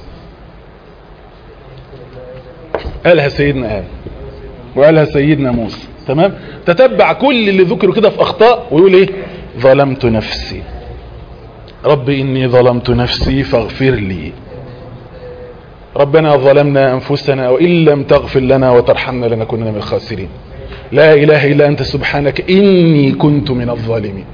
B: قالها سيدنا آدم وقالها سيدنا موسى. تمام، تتبع كل اللي ذكروا كده في اخطاء ويقول ايه؟ ظلمت نفسي رب اني ظلمت نفسي فاغفر لي. ربنا ظلمنا انفسنا وان لم تغفر لنا وترحمنا لنكونن من الخاسرين. لا اله الا انت سبحانك اني كنت من الظالمين.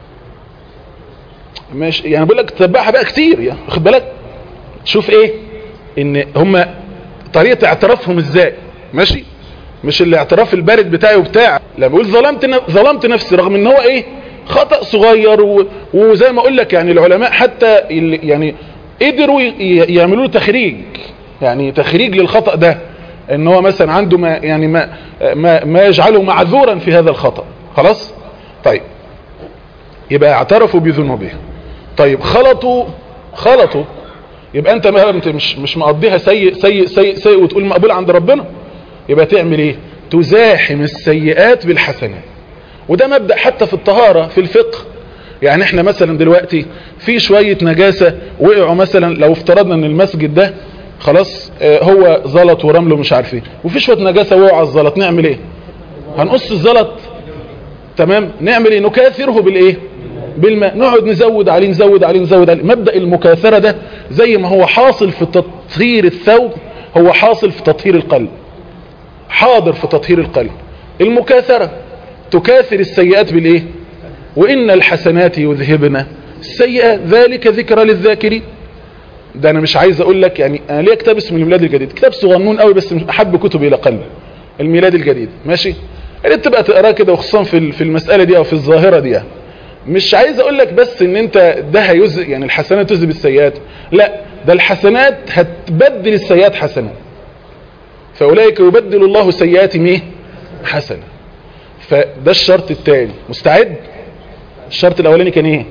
B: ماشي، يعني بقول لك تتبعها بقى كتير، يعني خد بالك تشوف ايه ان هم طريقه اعترافهم ازاي. ماشي، مش الاعتراف البارد بتاعي وبتاع. لما بقول ظلمت نفسي رغم ان هو ايه؟ خطأ صغير. وزي ما اقول لك يعني العلماء حتى يعني قدروا يعملوا له تخريج، يعني تخريج للخطأ ده، ان هو مثلا عنده ما يعني ما يجعله معذورا في هذا الخطأ. خلاص، طيب يبقى اعترفوا بذنوبهم. طيب خلطوا يبقى انت مش مقضيها سيء وتقول مقبول عند ربنا. يبقى تعمل ايه؟ تزاحم السيئات بالحسنات. وده مبدأ حتى في الطهارة في الفقه. يعني احنا مثلا دلوقتي في شوية نجاسة وقعوا، مثلا لو افترضنا ان المسجد ده خلاص هو زلط ورمل ومش عارف ايه، وفي شوية نجاسة وقعوا على الزلط، نعمل ايه؟ هنقص الزلط. تمام، نعمل ايه؟ نكاثره بالايه؟ بالماء. نقعد نزود عليه. مبدأ المكاثرة ده زي ما هو حاصل في تطهير الثوب هو حاصل في تطهير القلب، حاضر في تطهير القلب. المكاثرة تكاثر السيئات بالايه؟ وإن الحسنات يذهبن السيئات ذلك ذكرى للذاكرين. ده انا مش عايز اقول لك، يعني انا ليا كتاب اسمه الميلاد الجديد، كتاب صغنون قوي بس احب كتبي الى قلبي. الميلاد الجديد، ماشي، اللي تبقى تقراه كده، وخصوصا في المسألة دي او في الظاهرة دي. مش عايز اقول لك بس ان انت ده هيذهب، يعني الحسنات تذهب السيئات، لا، ده الحسنات هتبدل السيئات حسنات. فاولئك يبدل الله سيئاتهم ايه؟ حسنة. فده الشرط الثاني. مستعد؟ الشرط الاولاني كان ايه؟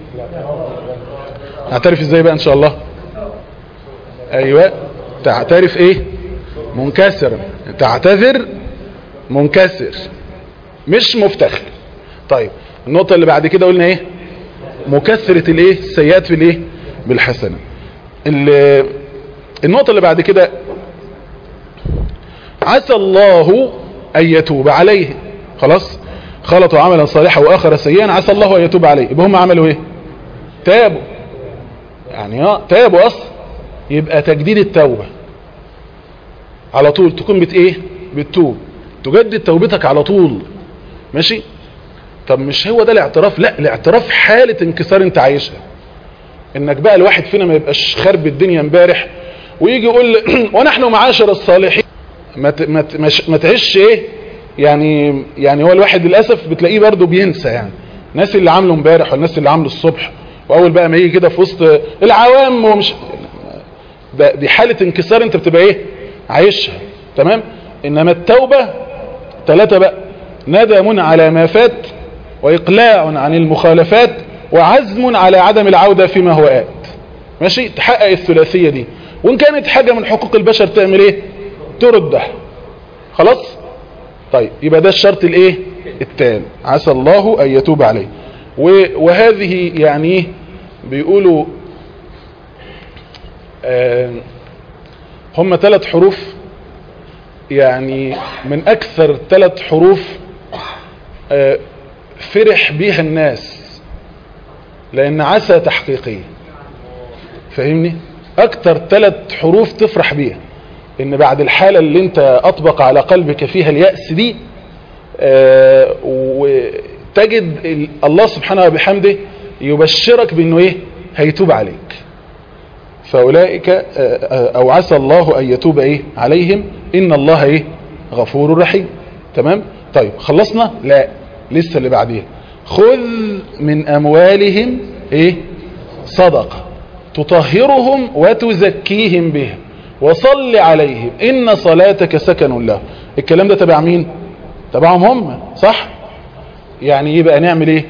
B: هعترف ازاي بقى ان شاء الله؟ ايوه، تعترف ايه؟ منكسر. تعتذر منكسر مش مفتخر. طيب النقطة اللي بعد كده قلنا ايه؟ مكثرة الايه؟ السيئات في الايه؟ بالحسنة. النقطة اللي بعد كده عسى الله ان يتوب عليه. خلاص، خلطوا عملا صالحا واخر سيئا، عسى الله ان يتوب عليه. يبقى هم عملوا ايه؟ تابوا. يعني تابوا اصلا. يبقى تجديد التوبة على طول، تكون ايه؟ بتتوب، تجدد توبتك على طول. ماشي. طب مش هو ده الاعتراف؟ لا، الاعتراف حالة انكسار انت عايشها. انك بقى الواحد فينا ما يبقاش خرب الدنيا امبارح ويجي يقول ونحن معاشر الصالحين. ما تعيش ايه يعني هو الواحد للاسف بتلاقيه برضه بينسى، يعني الناس اللي عامله امبارح والناس اللي عامله الصبح، واول بقى ما يجي كده في وسط العوام ومش دي حالة انكسار انت بتبقى ايه؟ عايشها. تمام. انما التوبة 3 بقى: ندم على ما فات، واقلاع عن المخالفات، وعزم على عدم العودة فيما هو آت. ماشي، تحقق الثلاثية دي. وان كانت حاجة من حقوق البشر تعمل ايه؟ تردها. خلاص. طيب يبقى ده الشرط الايه؟ التالي: عسى الله ان يتوب عليه. وهذه يعني بيقولوا هم 3 حروف، يعني من اكثر 3 حروف فرح بيها الناس، لان عسى تحقيقية. فاهمني؟ اكتر 3 حروف تفرح بيها، ان بعد الحالة اللي انت اطبق على قلبك فيها اليأس دي، وتجد الله سبحانه وبحمده يبشرك بانه ايه هيتوب عليك. فاولئك او عسى الله ان يتوب ايه عليهم ان الله ايه غفور رحيم. تمام. طيب خلصنا؟ لا لسه اللي بعديها. خذ من اموالهم ايه صدقة تطهرهم وتزكيهم بها وصل عليهم ان صلاتك سكن له. الكلام ده تبع مين؟ تبعهم هم، صح؟ يعني يبقى نعمل ايه؟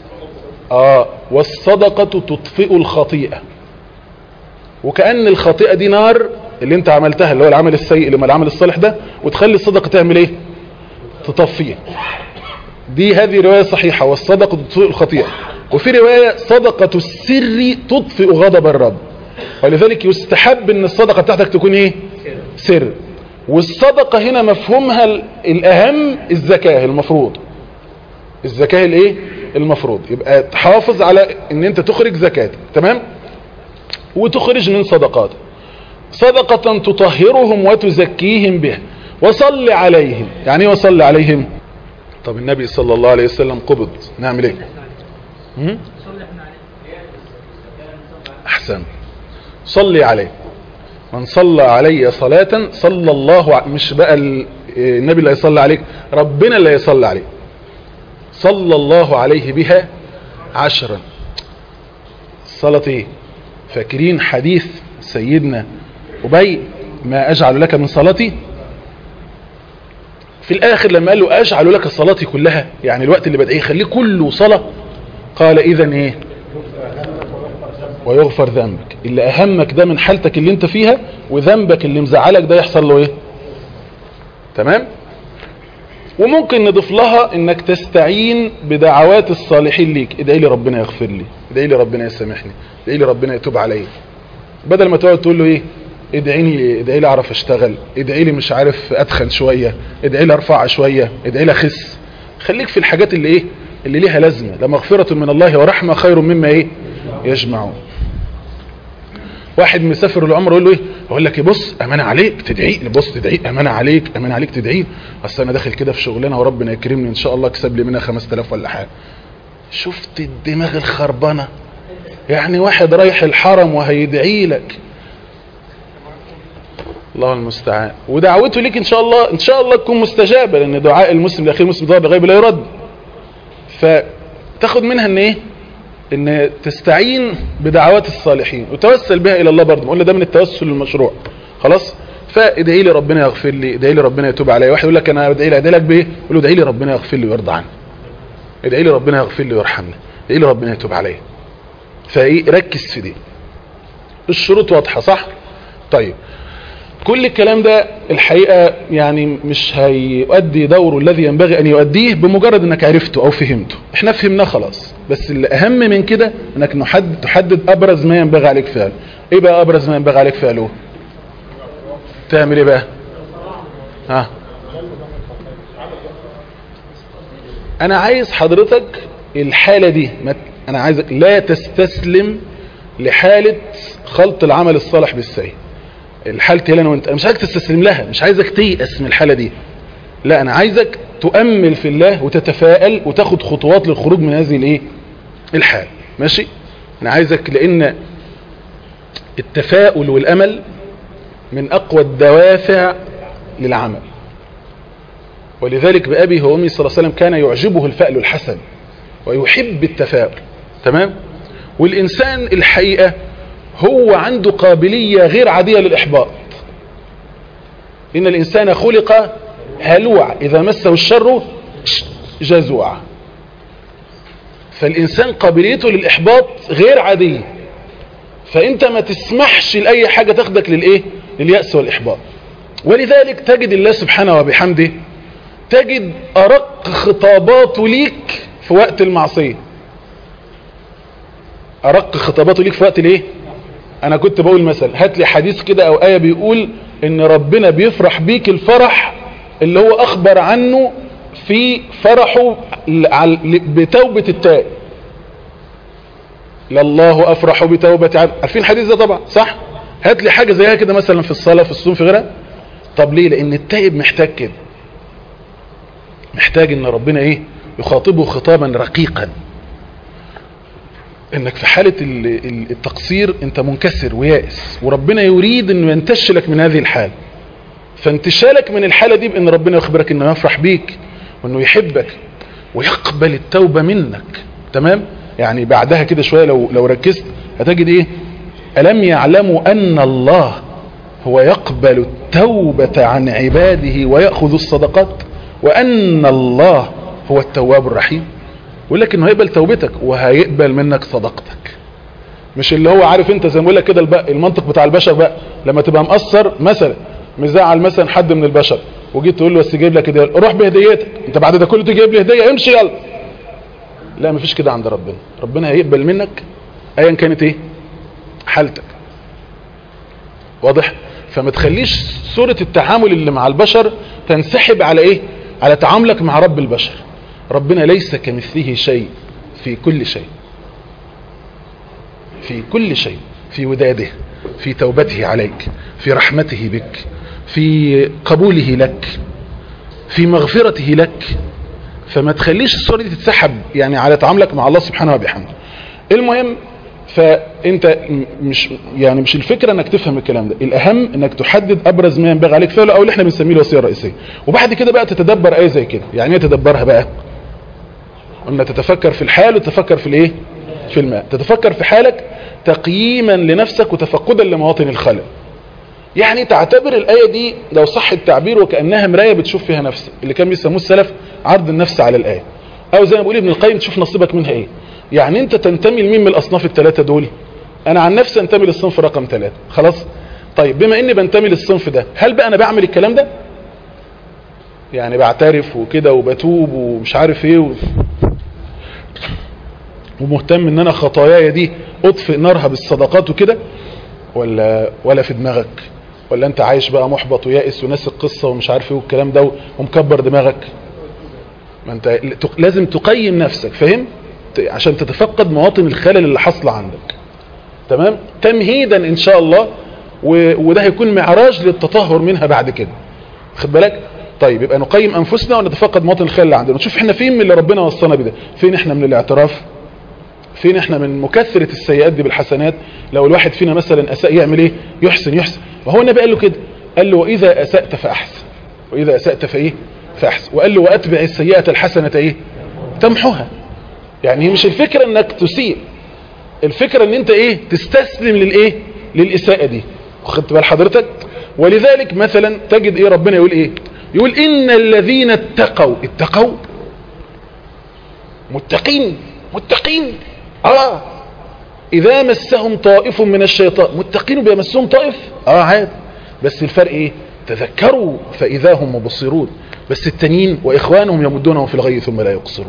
B: والصدقة تطفئ الخطيئة. وكأن الخطيئة دي نار اللي انت عملتها، اللي هو العمل السيء اللي ما العمل الصالح ده، وتخلي الصدقة تعمل ايه؟ تطفيها. دي هذه رواية صحيحة، والصدقة تطفئ الخطيئة. وفي رواية صدقة السر تطفئ غضب الرب. ولذلك يستحب ان الصدقة بتاعتك تكون ايه؟ سر. والصدقة هنا مفهومها الاهم الزكاة المفروض. الزكاة الايه؟ المفروض. يبقى تحافظ على ان انت تخرج زكاتك، تمام؟ وتخرج من صدقات صدقة تطهرهم وتزكيهم بها وصل عليهم. يعني ايه وصل عليهم؟ طب النبي صلى الله عليه وسلم قبض، نعمل ايه؟ احسن. صلي عليه. من صلى علي صلاة صلى الله مش بقى النبي اللي يصلي عليك، ربنا اللي يصلي عليك. صلى الله عليه بها 10. صلاة ايه؟ فاكرين حديث سيدنا أبي ما أجعل لك من صلاتي؟ في الآخر لما قال له أجعل لك صلاتي كلها، يعني الوقت اللي بدأ يخليه كله صلاة، قال إذن إيه؟ ويغفر ذنبك. اللي أهمك ده من حالتك اللي انت فيها، وذنبك اللي مزعلك ده يحصل له إيه؟ تمام؟ وممكن نضيف لها انك تستعين بدعوات الصالحين ليك. ادعي لي ربنا يغفر لي، ادعي لي ربنا يسامحني، ادعي لي ربنا يتوب علي. بدل ما تقعد تقول له ايه؟ ادعي لي اعرف اشتغل، ادعي لي مش عارف اتخن شوية، ادعي لي ارفع شوية، ادعي لي اخس. خليك في الحاجات اللي ايه؟ اللي ليها لازمة. لمغفرة من الله ورحمة خير مما ايه؟ يجمعون. واحد مسافر العمر يقول له ايه؟ اقول لك بص امانه عليك تدعي لي، بص تدعي امانه عليك تدعي لي، اصل انا داخل كده في شغلانه وربنا يكرمني ان شاء الله اكسب لي منها 5000 ولا حاجه. شفت الدماغ الخربانه؟ يعني واحد رايح الحرم وهيدعي لك، الله المستعان. ودعوته ليك ان شاء الله تكون مستجابه، لان دعاء المسلم لاخيه المسلم ضرب الغيب لا يرد. فتاخد منها ان ايه؟ ان تستعين بدعوات الصالحين وتوسل بها الى الله. برضه قلنا ده من التوسل المشروع. خلاص؟ فادعي لي ربنا يغفر لي، ادعي لي ربنا يتوب علي. واحد يقول لك انا ادعي لك بايه؟ يقول له ادعي لي ربنا يغفر لي ويرضى عني، ادعي لي ربنا يغفر لي ويرحمني، ادعي لي ربنا يتوب علي. فايه؟ ركز في دي. الشروط واضحه، صح؟ طيب كل الكلام ده الحقيقة يعني مش هيؤدي دوره الذي ينبغي ان يؤديه بمجرد انك عرفته او فهمته. احنا فهمناه خلاص، بس الاهم من كده انك تحدد ابرز ما ينبغي عليك فعله. ايه بقى ابرز ما ينبغي عليك فعله؟ تعمل ايه بقى؟ انا عايز حضرتك الحالة دي، انا عايزك لا تستسلم لحالة خلط العمل الصالح بالسيء. الحالتي اللي انا وانت مش عايزك تستسلم لها، مش عايزك تيأس من الحالة دي، لا انا عايزك تؤمل في الله وتتفائل وتاخد خطوات للخروج من هذه الايه الحال. ماشي؟ انا عايزك، لان التفاؤل والامل من اقوى الدوافع للعمل. ولذلك بأبي وأمي صلى الله عليه وسلم كان يعجبه الفأل الحسن ويحب التفاؤل. تمام؟ والإنسان الحقيقة هو عنده قابلية غير عادية للإحباط. إن الإنسان خلق هلوع إذا مسه الشر جزوع. فالإنسان قابليته للإحباط غير عادية. فأنت ما تسمحش لأي حاجة تاخدك للإيه؟ لليأس والإحباط. ولذلك تجد الله سبحانه وبحمده تجد أرق خطاباته ليك في وقت المعصية. أرق خطاباته ليك في وقت الإيه؟ أنا كنت بقول مثلا هات لي حديث كده أو آية بيقول إن ربنا بيفرح بيك الفرح اللي هو أخبر عنه في فرحه بتوبة التائب. لله أفرح بتوبة عبد. عارفين الحديث ده طبعا، صح؟ هات لي حاجة زيها كده مثلا في الصلاة في الصوم في غيرها. طب ليه؟ لأن التائب محتاج كده، محتاج إن ربنا إيه؟ يخاطبه خطابا رقيقا. انك في حالة التقصير انت منكسر ويائس، وربنا يريد انه ينتشلك من هذه الحالة. فانتشالك من الحالة دي بان ربنا يخبرك انه يفرح بيك وانه يحبك ويقبل التوبة منك. تمام؟ يعني بعدها كده شوية لو ركزت هتجد ايه؟ ألم يعلموا أن الله هو يقبل التوبة عن عباده ويأخذ الصدقات وأن الله هو التواب الرحيم. يقول لك انه هيقبل توبتك وهيقبل منك صدقتك. مش اللي هو عارف انت زي ما بقول لك كده المنطق بتاع البشر بقى، لما تبقى مقصر مثلا مزعل مثلا حد من البشر وجيت تقول له بس جايب لك هديه، روح بهديتك، انت بعد ده كله تجيب لي هديه، امشي يلا. لا مفيش كده عند ربنا. ربنا هيقبل منك ايا كانت ايه حالتك. واضح؟ فما تخليش صورة التعامل اللي مع البشر تنسحب على ايه؟ على تعاملك مع رب البشر. ربنا ليس كمثله شيء في كل شيء، في كل شيء، في وداده، في توبته عليك، في رحمته بك، في قبوله لك، في مغفرته لك. فما تخليش الصورة دي تتسحب يعني على تعاملك مع الله سبحانه وبحمده. المهم فانت مش الفكرة انك تفهم الكلام ده، الاهم انك تحدد ابرز ما ينبغي عليك فعله او اللي احنا بنسميه الوصية الرئيسية، وبعد كده بقى تتدبر ايه زي كده. يعني ايه تدبرها بقى؟ قلنا تتفكر في الحال وتتفكر في الايه؟ في الماء. تتفكر في حالك تقييما لنفسك وتفقدا لمواطن الخلل. يعني تعتبر الآية دي لو صح التعبير وكأنها مراية بتشوف فيها نفسك، اللي كان بيسموه السلف عرض النفس على الآية، او زي ما بيقول ابن القيم تشوف نصيبك منها ايه. يعني انت تنتمي لمين من الاصناف الثلاثة دول؟ انا عن نفسي انتمي للصنف رقم 3. خلاص؟ طيب بما اني بنتمي للصنف ده، هل بقى انا بعمل الكلام ده؟ يعني بعترف وكده وبتوب ومش عارف ايه ومهتم ان انا خطاياي دي اطفئ نارها بالصدقات وكده، ولا في دماغك؟ ولا انت عايش بقى محبط ويائس وناسي القصة ومش عارف ايه والكلام ده ومكبر دماغك؟ ما انت لازم تقيم نفسك، فاهم؟ عشان تتفقد مواطن الخلل اللي حصل عندك. تمام؟ تمهيدا ان شاء الله، وده هيكون معراج للتطهر منها بعد كده. خد بالك؟ طيب يبقى نقيم انفسنا ونتفقد مواطن الخلل اللي عندنا، ونشوف احنا فين من اللي ربنا وصلنا بده. فين احنا من الاعتراف؟ فين احنا من مكثرة السيئات دي بالحسنات؟ لو الواحد فينا مثلا اساء يعمل ايه؟ يحسن. وهو النبي قال له كده، قال له واذا اسأت فاحسن، واذا اسأت فايه؟ فاحسن. وقال له واتبع السيئة الحسنة ايه؟ تمحوها. يعني هي مش الفكرة انك تسيء، الفكرة ان انت ايه؟ تستسلم للايه؟ للاساءة دي. خدت بال حضرتك؟ ولذلك مثلا تجد ايه ربنا يقول ايه؟ يقول ان الذين اتقوا متقين اذا مسهم طائف من الشيطان. متقين بيمسهم طائف عادي، بس الفرق ايه؟ تذكروا فاذا هم مبصرون. بس التانيين واخوانهم يمدونهم في الغي ثم لا يقصرون.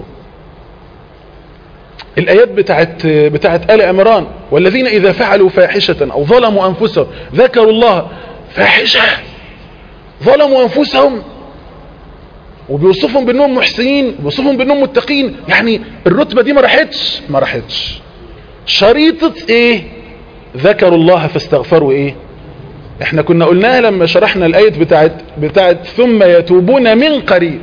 B: الايات بتاعت آل عمران، والذين اذا فعلوا فاحشة او ظلموا انفسهم ذكروا الله. فاحشة، ظلموا انفسهم، وبيوصفهم بانهم محسنين، بيوصفهم بانهم متقين. يعني الرتبة دي ما راحتش. شريطة ايه؟ ذكروا الله فاستغفروا ايه؟ احنا كنا قلناها لما شرحنا الاية بتاعت ثم يتوبون من قريب.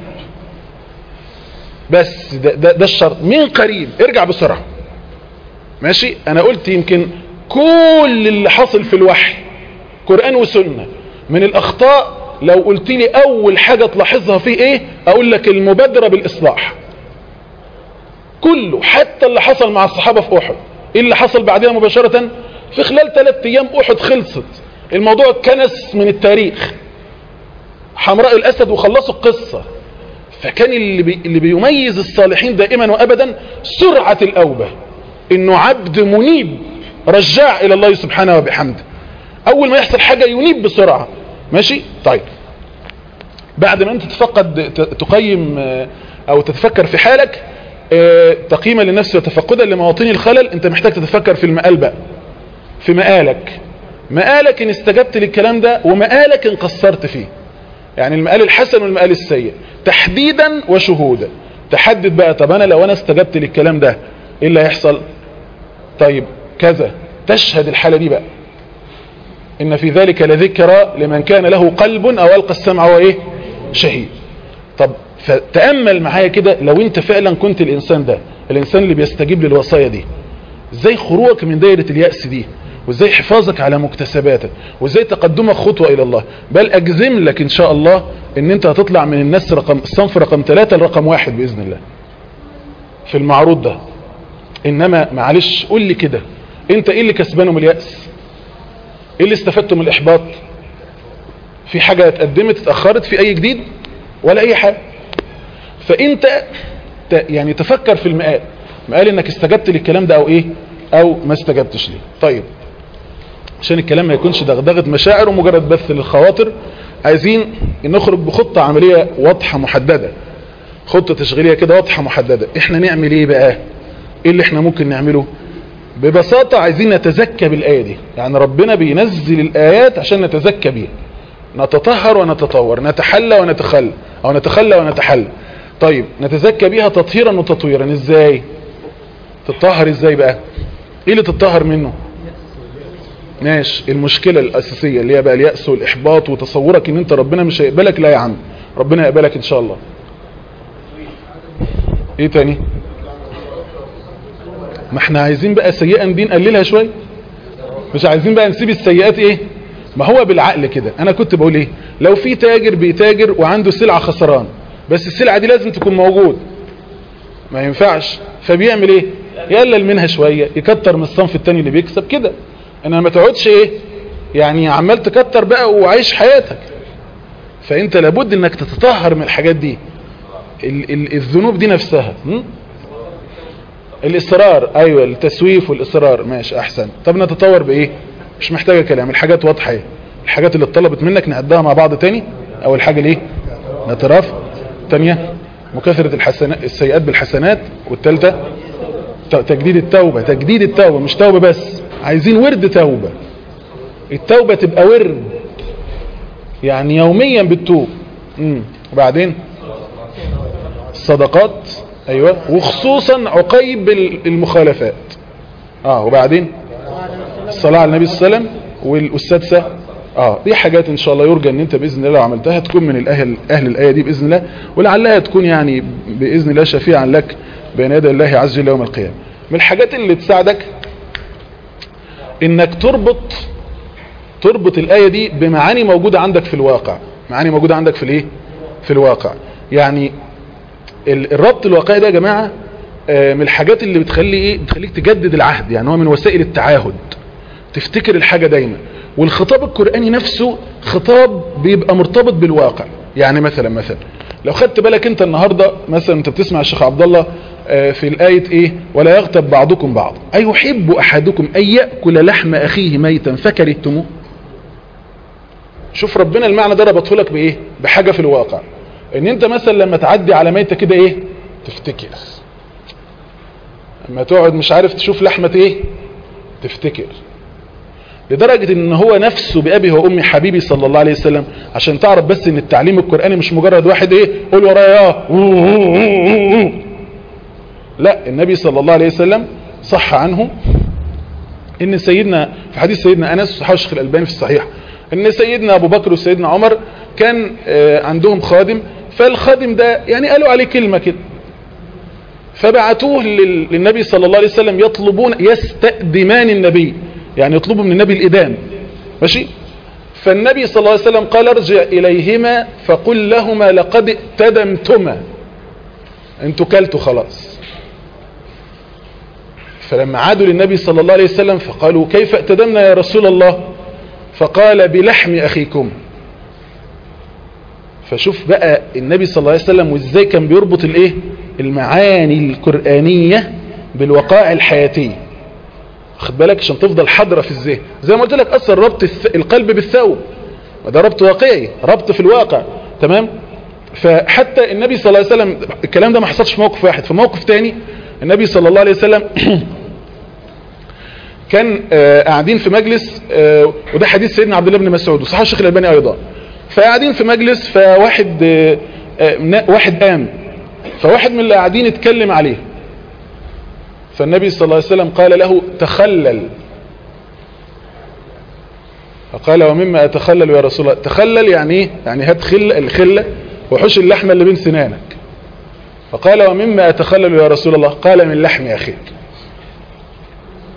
B: بس ده الشرط، من قريب، ارجع بسرعة. ماشي؟ انا قلت يمكن كل اللي حصل في الوحي قرآن وسنة من الاخطاء، لو قلت لي اول حاجة تلاحظها فيه ايه؟ اقول لك المبادرة بالاصلاح. كله، حتى اللي حصل مع الصحابة في احد، ايه اللي حصل بعدها مباشرة؟ في خلال 3 ايام احد خلصت، الموضوع كنس من التاريخ، حمراء الاسد وخلصوا القصة. فكان اللي بيميز الصالحين دائما وابدا سرعة الاوبة، انه عبد منيب رجاع الى الله سبحانه وبحمده. اول ما يحصل حاجة ينيب بسرعة. ماشي؟ طيب بعد ما انت تقيم او تتفكر في حالك تقييما للنفس وتفقدا لمواطن الخلل، انت محتاج تتفكر في المآل بقى، في مآلك ان استجبت للكلام ده، ومآلك ان قصرت فيه. يعني المآل الحسن والمآل السيء تحديدا وشهودا. تحدد بقى، طب انا لو انا استجبت للكلام ده ايه اللي هيحصل؟ طيب كذا، تشهد الحالة دي بقى ان في ذلك لذكرى لمن كان له قلب او القى السمع وهو ايه؟ شهيد. طب فتأمل معايا كده، لو انت فعلا كنت الانسان ده، الانسان اللي بيستجيب للوصايا دي، ازاي خروجك من دايرة اليأس دي، وازاي حفاظك على مكتسباتك، وازاي تقدمك خطوة الى الله. بل اجزم لك ان شاء الله ان انت هتطلع من الناس الصنف رقم 3 لرقم 1 بإذن الله في المعروض ده. انما معلش قول لي كده، انت ايه اللي كسبانه من اليأس؟ ايه اللي استفدته من الاحباط؟ في حاجة اتقدمت اتأخرت؟ في اي جديد؟ ولا اي حاجة. فانت يعني تفكر في مقال انك استجبت للكلام ده او ايه، او ما استجبتش ليه. طيب عشان الكلام ما يكونش دغدغة مشاعر ومجرد بث للخواطر، عايزين نخرج بخطة عملية واضحة محددة، خطة تشغيلية كده واضحة محددة. احنا نعمل ايه بقى؟ ايه اللي احنا ممكن نعمله؟ ببساطة عايزين نتزكى بالآية دي. يعني ربنا بينزل الآيات عشان نتزكى بيها، نتطهر ونتطور، نتحلى ونتخلى، او نتخلى ونتحلى. طيب نتزكى بيها تطهيرا وتطويرا ازاي؟ تتطهر ازاي بقى؟ ايه اللي تتطهر منه؟ ماشي، المشكلة الأساسية اللي هي بقى اليأس والإحباط وتصورك ان انت ربنا مش هيقبلك. لا يا عم، ربنا يقبلك ان شاء الله. ايه تاني؟ ما احنا عايزين بقى سيئا دي نقللها شوية، مش عايزين بقى نسيب السيئات. ايه ما هو بالعقل كده. انا كنت بقول ايه، لو في تاجر بيتاجر وعنده سلعة خسران، بس السلعة دي لازم تكون موجود، ما ينفعش، فبيعمل ايه؟ يقلل منها شوية، يكتر من الصنف التاني اللي بيكسب كده. انا ما تقعدش ايه يعني عمال تكتر بقى وعايش حياتك. فانت لابد انك تتطهر من الحاجات دي، الذنوب دي نفسها. الاصرار، ايوه التسويف والاصرار، ماشي احسن. طب نتطور بايه؟ مش محتاجة كلام، الحاجات واضحة. ايه الحاجات اللي اتطلبت منك؟ نعدها مع بعض تاني. اول حاجة ليه؟ الاعتراف. تانية مكاثرة السيئات بالحسنات. والتالتة تجديد التوبة. تجديد التوبة، مش توبة بس، عايزين ورد توبة. التوبة تبقى ورد، يعني يوميا بالتوب. وبعدين الصدقات، ايوه، وخصوصا عقيب المخالفات. وبعدين الصلاة على النبي صلى الله عليه وسلم. والسادسة دي حاجات ان شاء الله يرجى ان انت باذن الله لو عملتها تكون من اهل الايه دي باذن الله، ولعلها تكون يعني باذن الله شفيعا لك بين يدي الله عز وجل يوم القيامه. من الحاجات اللي تساعدك انك تربط الايه دي بمعاني موجوده عندك في الواقع. معاني موجوده عندك في الايه؟ في الواقع. يعني الربط الواقعي ده يا جماعه من الحاجات اللي بتخليك تجدد العهد. يعني هو من وسائل التعاهد، تفتكر الحاجة دايما. والخطاب القرآني نفسه خطاب بيبقى مرتبط بالواقع. يعني مثلا لو خدت بالك انت النهاردة مثلا انت بتسمع الشيخ عبد الله في الآية ايه؟ ولا يغتب بعضكم بعض أيحب أحدكم أن يأكل لحم أخيه ميتا فكرهتموه. شوف ربنا المعنى ده ربطه لك بايه؟ بحاجة في الواقع. ان انت مثلا لما تعدي على ميتة كده ايه؟ تفتكر. لما تقعد مش عارف تشوف لحمة ايه؟ تفتكر. لدرجة ان هو نفسه بأبي وأمي حبيبي صلى الله عليه وسلم، عشان تعرف بس ان التعليم القرآني مش مجرد واحد ايه قول ورايا لا، النبي صلى الله عليه وسلم صح عنه ان سيدنا في حديث سيدنا أنس وصححه الشيخ الألباني في الصحيح ان سيدنا أبو بكر وسيدنا عمر كان عندهم خادم، فالخادم ده يعني قالوا عليه كلمة كده، فبعتوه للنبي صلى الله عليه وسلم يستأدمان النبي، يعني يطلبوا من النبي الإدام. ماشي. فالنبي صلى الله عليه وسلم قال ارجع إليهما فقل لهما لقد اتدمتما، انتوا كلتوا خلاص. فلما عادوا للنبي صلى الله عليه وسلم فقالوا كيف اتدمنا يا رسول الله؟ فقال بلحم أخيكم. فشوف بقى النبي صلى الله عليه وسلم وازاي كان بيربط الايه؟ المعاني القرآنية بالوقائع الحياتية. خد بالك عشان تفضل حاضرة في الذهن. زي ما قلت لك اصلا ربط القلب بالثوب، وده ربط واقعي، ربط في الواقع. تمام. فحتى النبي صلى الله عليه وسلم الكلام ده ما حصلش في موقف واحد، في موقف تاني النبي صلى الله عليه وسلم كان قاعدين في مجلس، وده حديث سيدنا عبد الله بن مسعود وصححه الشيخ الألباني ايضا. فقاعدين في مجلس، فواحد واحد قام، فواحد من اللي قاعدين اتكلم عليه، فالنبي صلى الله عليه وسلم قال له تخلل. فقال ومما اتخلل يا رسول الله؟ تخلل يعني ايه؟ يعني هات الخلة وحش اللحمة اللي بين سنانك. فقال ومما اتخلل يا رسول الله؟ قال من لحم اخيك.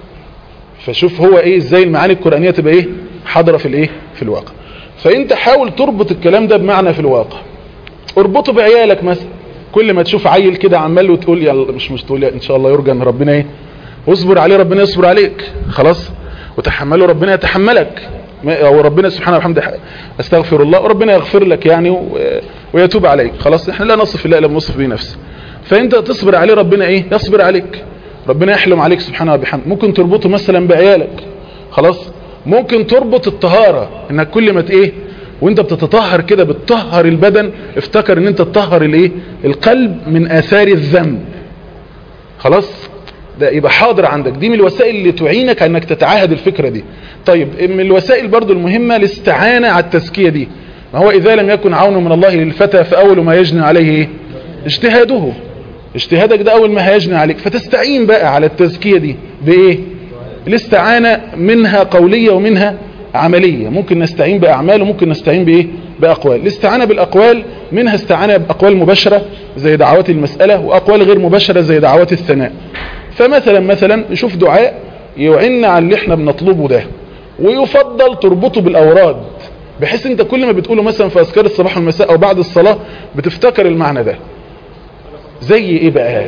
B: فشوف هو ايه ازاي المعاني القرآنية تبقى ايه حاضرة في الايه في الواقع. فانت حاول تربط الكلام ده بمعنى في الواقع. اربطه بعيالك مثلا، كل ما تشوف عيل كده عمال وتقول يلا مش تقول ان شاء الله يرجى ان ربنا ايه واصبر عليه ربنا يصبر عليك خلاص، وتحمله ربنا يتحملك، او ربنا سبحانه وبحمده استغفر الله وربنا يغفر لك يعني ويتوب عليك خلاص. احنا لا نصف الله الا بنصف به نفسه. فانت تصبر عليه ربنا ايه يصبر عليك، ربنا يحلم عليك سبحانه وبحمده. ممكن تربطه مثلا بعيالك خلاص. ممكن تربط الطهارة انك كل ما ايه وانت بتتطهر كده بتطهر البدن، افتكر ان انت تطهر الايه القلب من اثار الذنب خلاص. ده يبقى حاضر عندك. دي من الوسائل اللي تعينك انك تتعاهد الفكرة دي. طيب من الوسائل برضو المهمة الاستعانة على التزكية دي. ما هو اذا لم يكن عون من الله للفتى فاول ما يجني عليه ايه اجتهاده. اجتهادك ده اول ما هيجني عليك، فتستعين بقى على التزكية دي بايه؟ الاستعانة منها قولية ومنها عملية. ممكن نستعين بأعمال وممكن نستعين بإيه بأقوال. الاستعانة بالأقوال منها استعانة بأقوال مباشرة زي دعوات المسألة، وأقوال غير مباشرة زي دعوات الثناء. فمثلا نشوف دعاء يعيننا على اللي احنا بنطلبه ده، ويفضل تربطه بالأوراد، بحيث انت كل ما بتقوله مثلا في أذكار الصباح والمساء أو بعد الصلاة بتفتكر المعنى ده. زي ايه بقى؟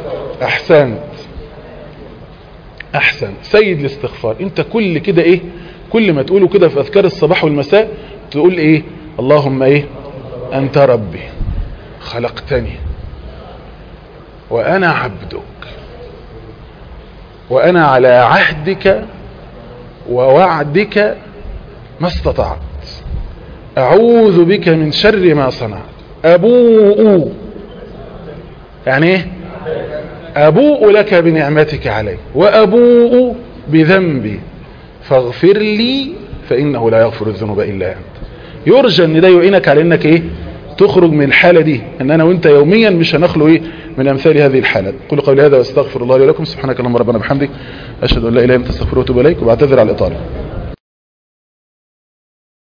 B: احسن سيد الاستغفار. انت كل كده ايه كل ما تقوله كده في اذكار الصباح والمساء تقول ايه اللهم ايه انت ربي خلقتني وانا عبدك وانا على عهدك ووعدك ما استطعت، اعوذ بك من شر ما صنعت، ابوء يعني ايه أبوء لك بنعمتك علي وأبوء بذنبي فاغفر لي فإنه لا يغفر الذنوب إلا أنت. يرجى أن ده يعينك على أنك إيه تخرج من الحالة دي، أن أنا وإنت يوميا مش هنخلو إيه من أمثال هذه الحالات. قولوا قولي هذا واستغفر الله لي ولكم. سبحانك اللهم ربنا بحمدك أشهد أن لا إله إلا أنت استغفرك وأتوب إليك، وبعتذر على الإطالة.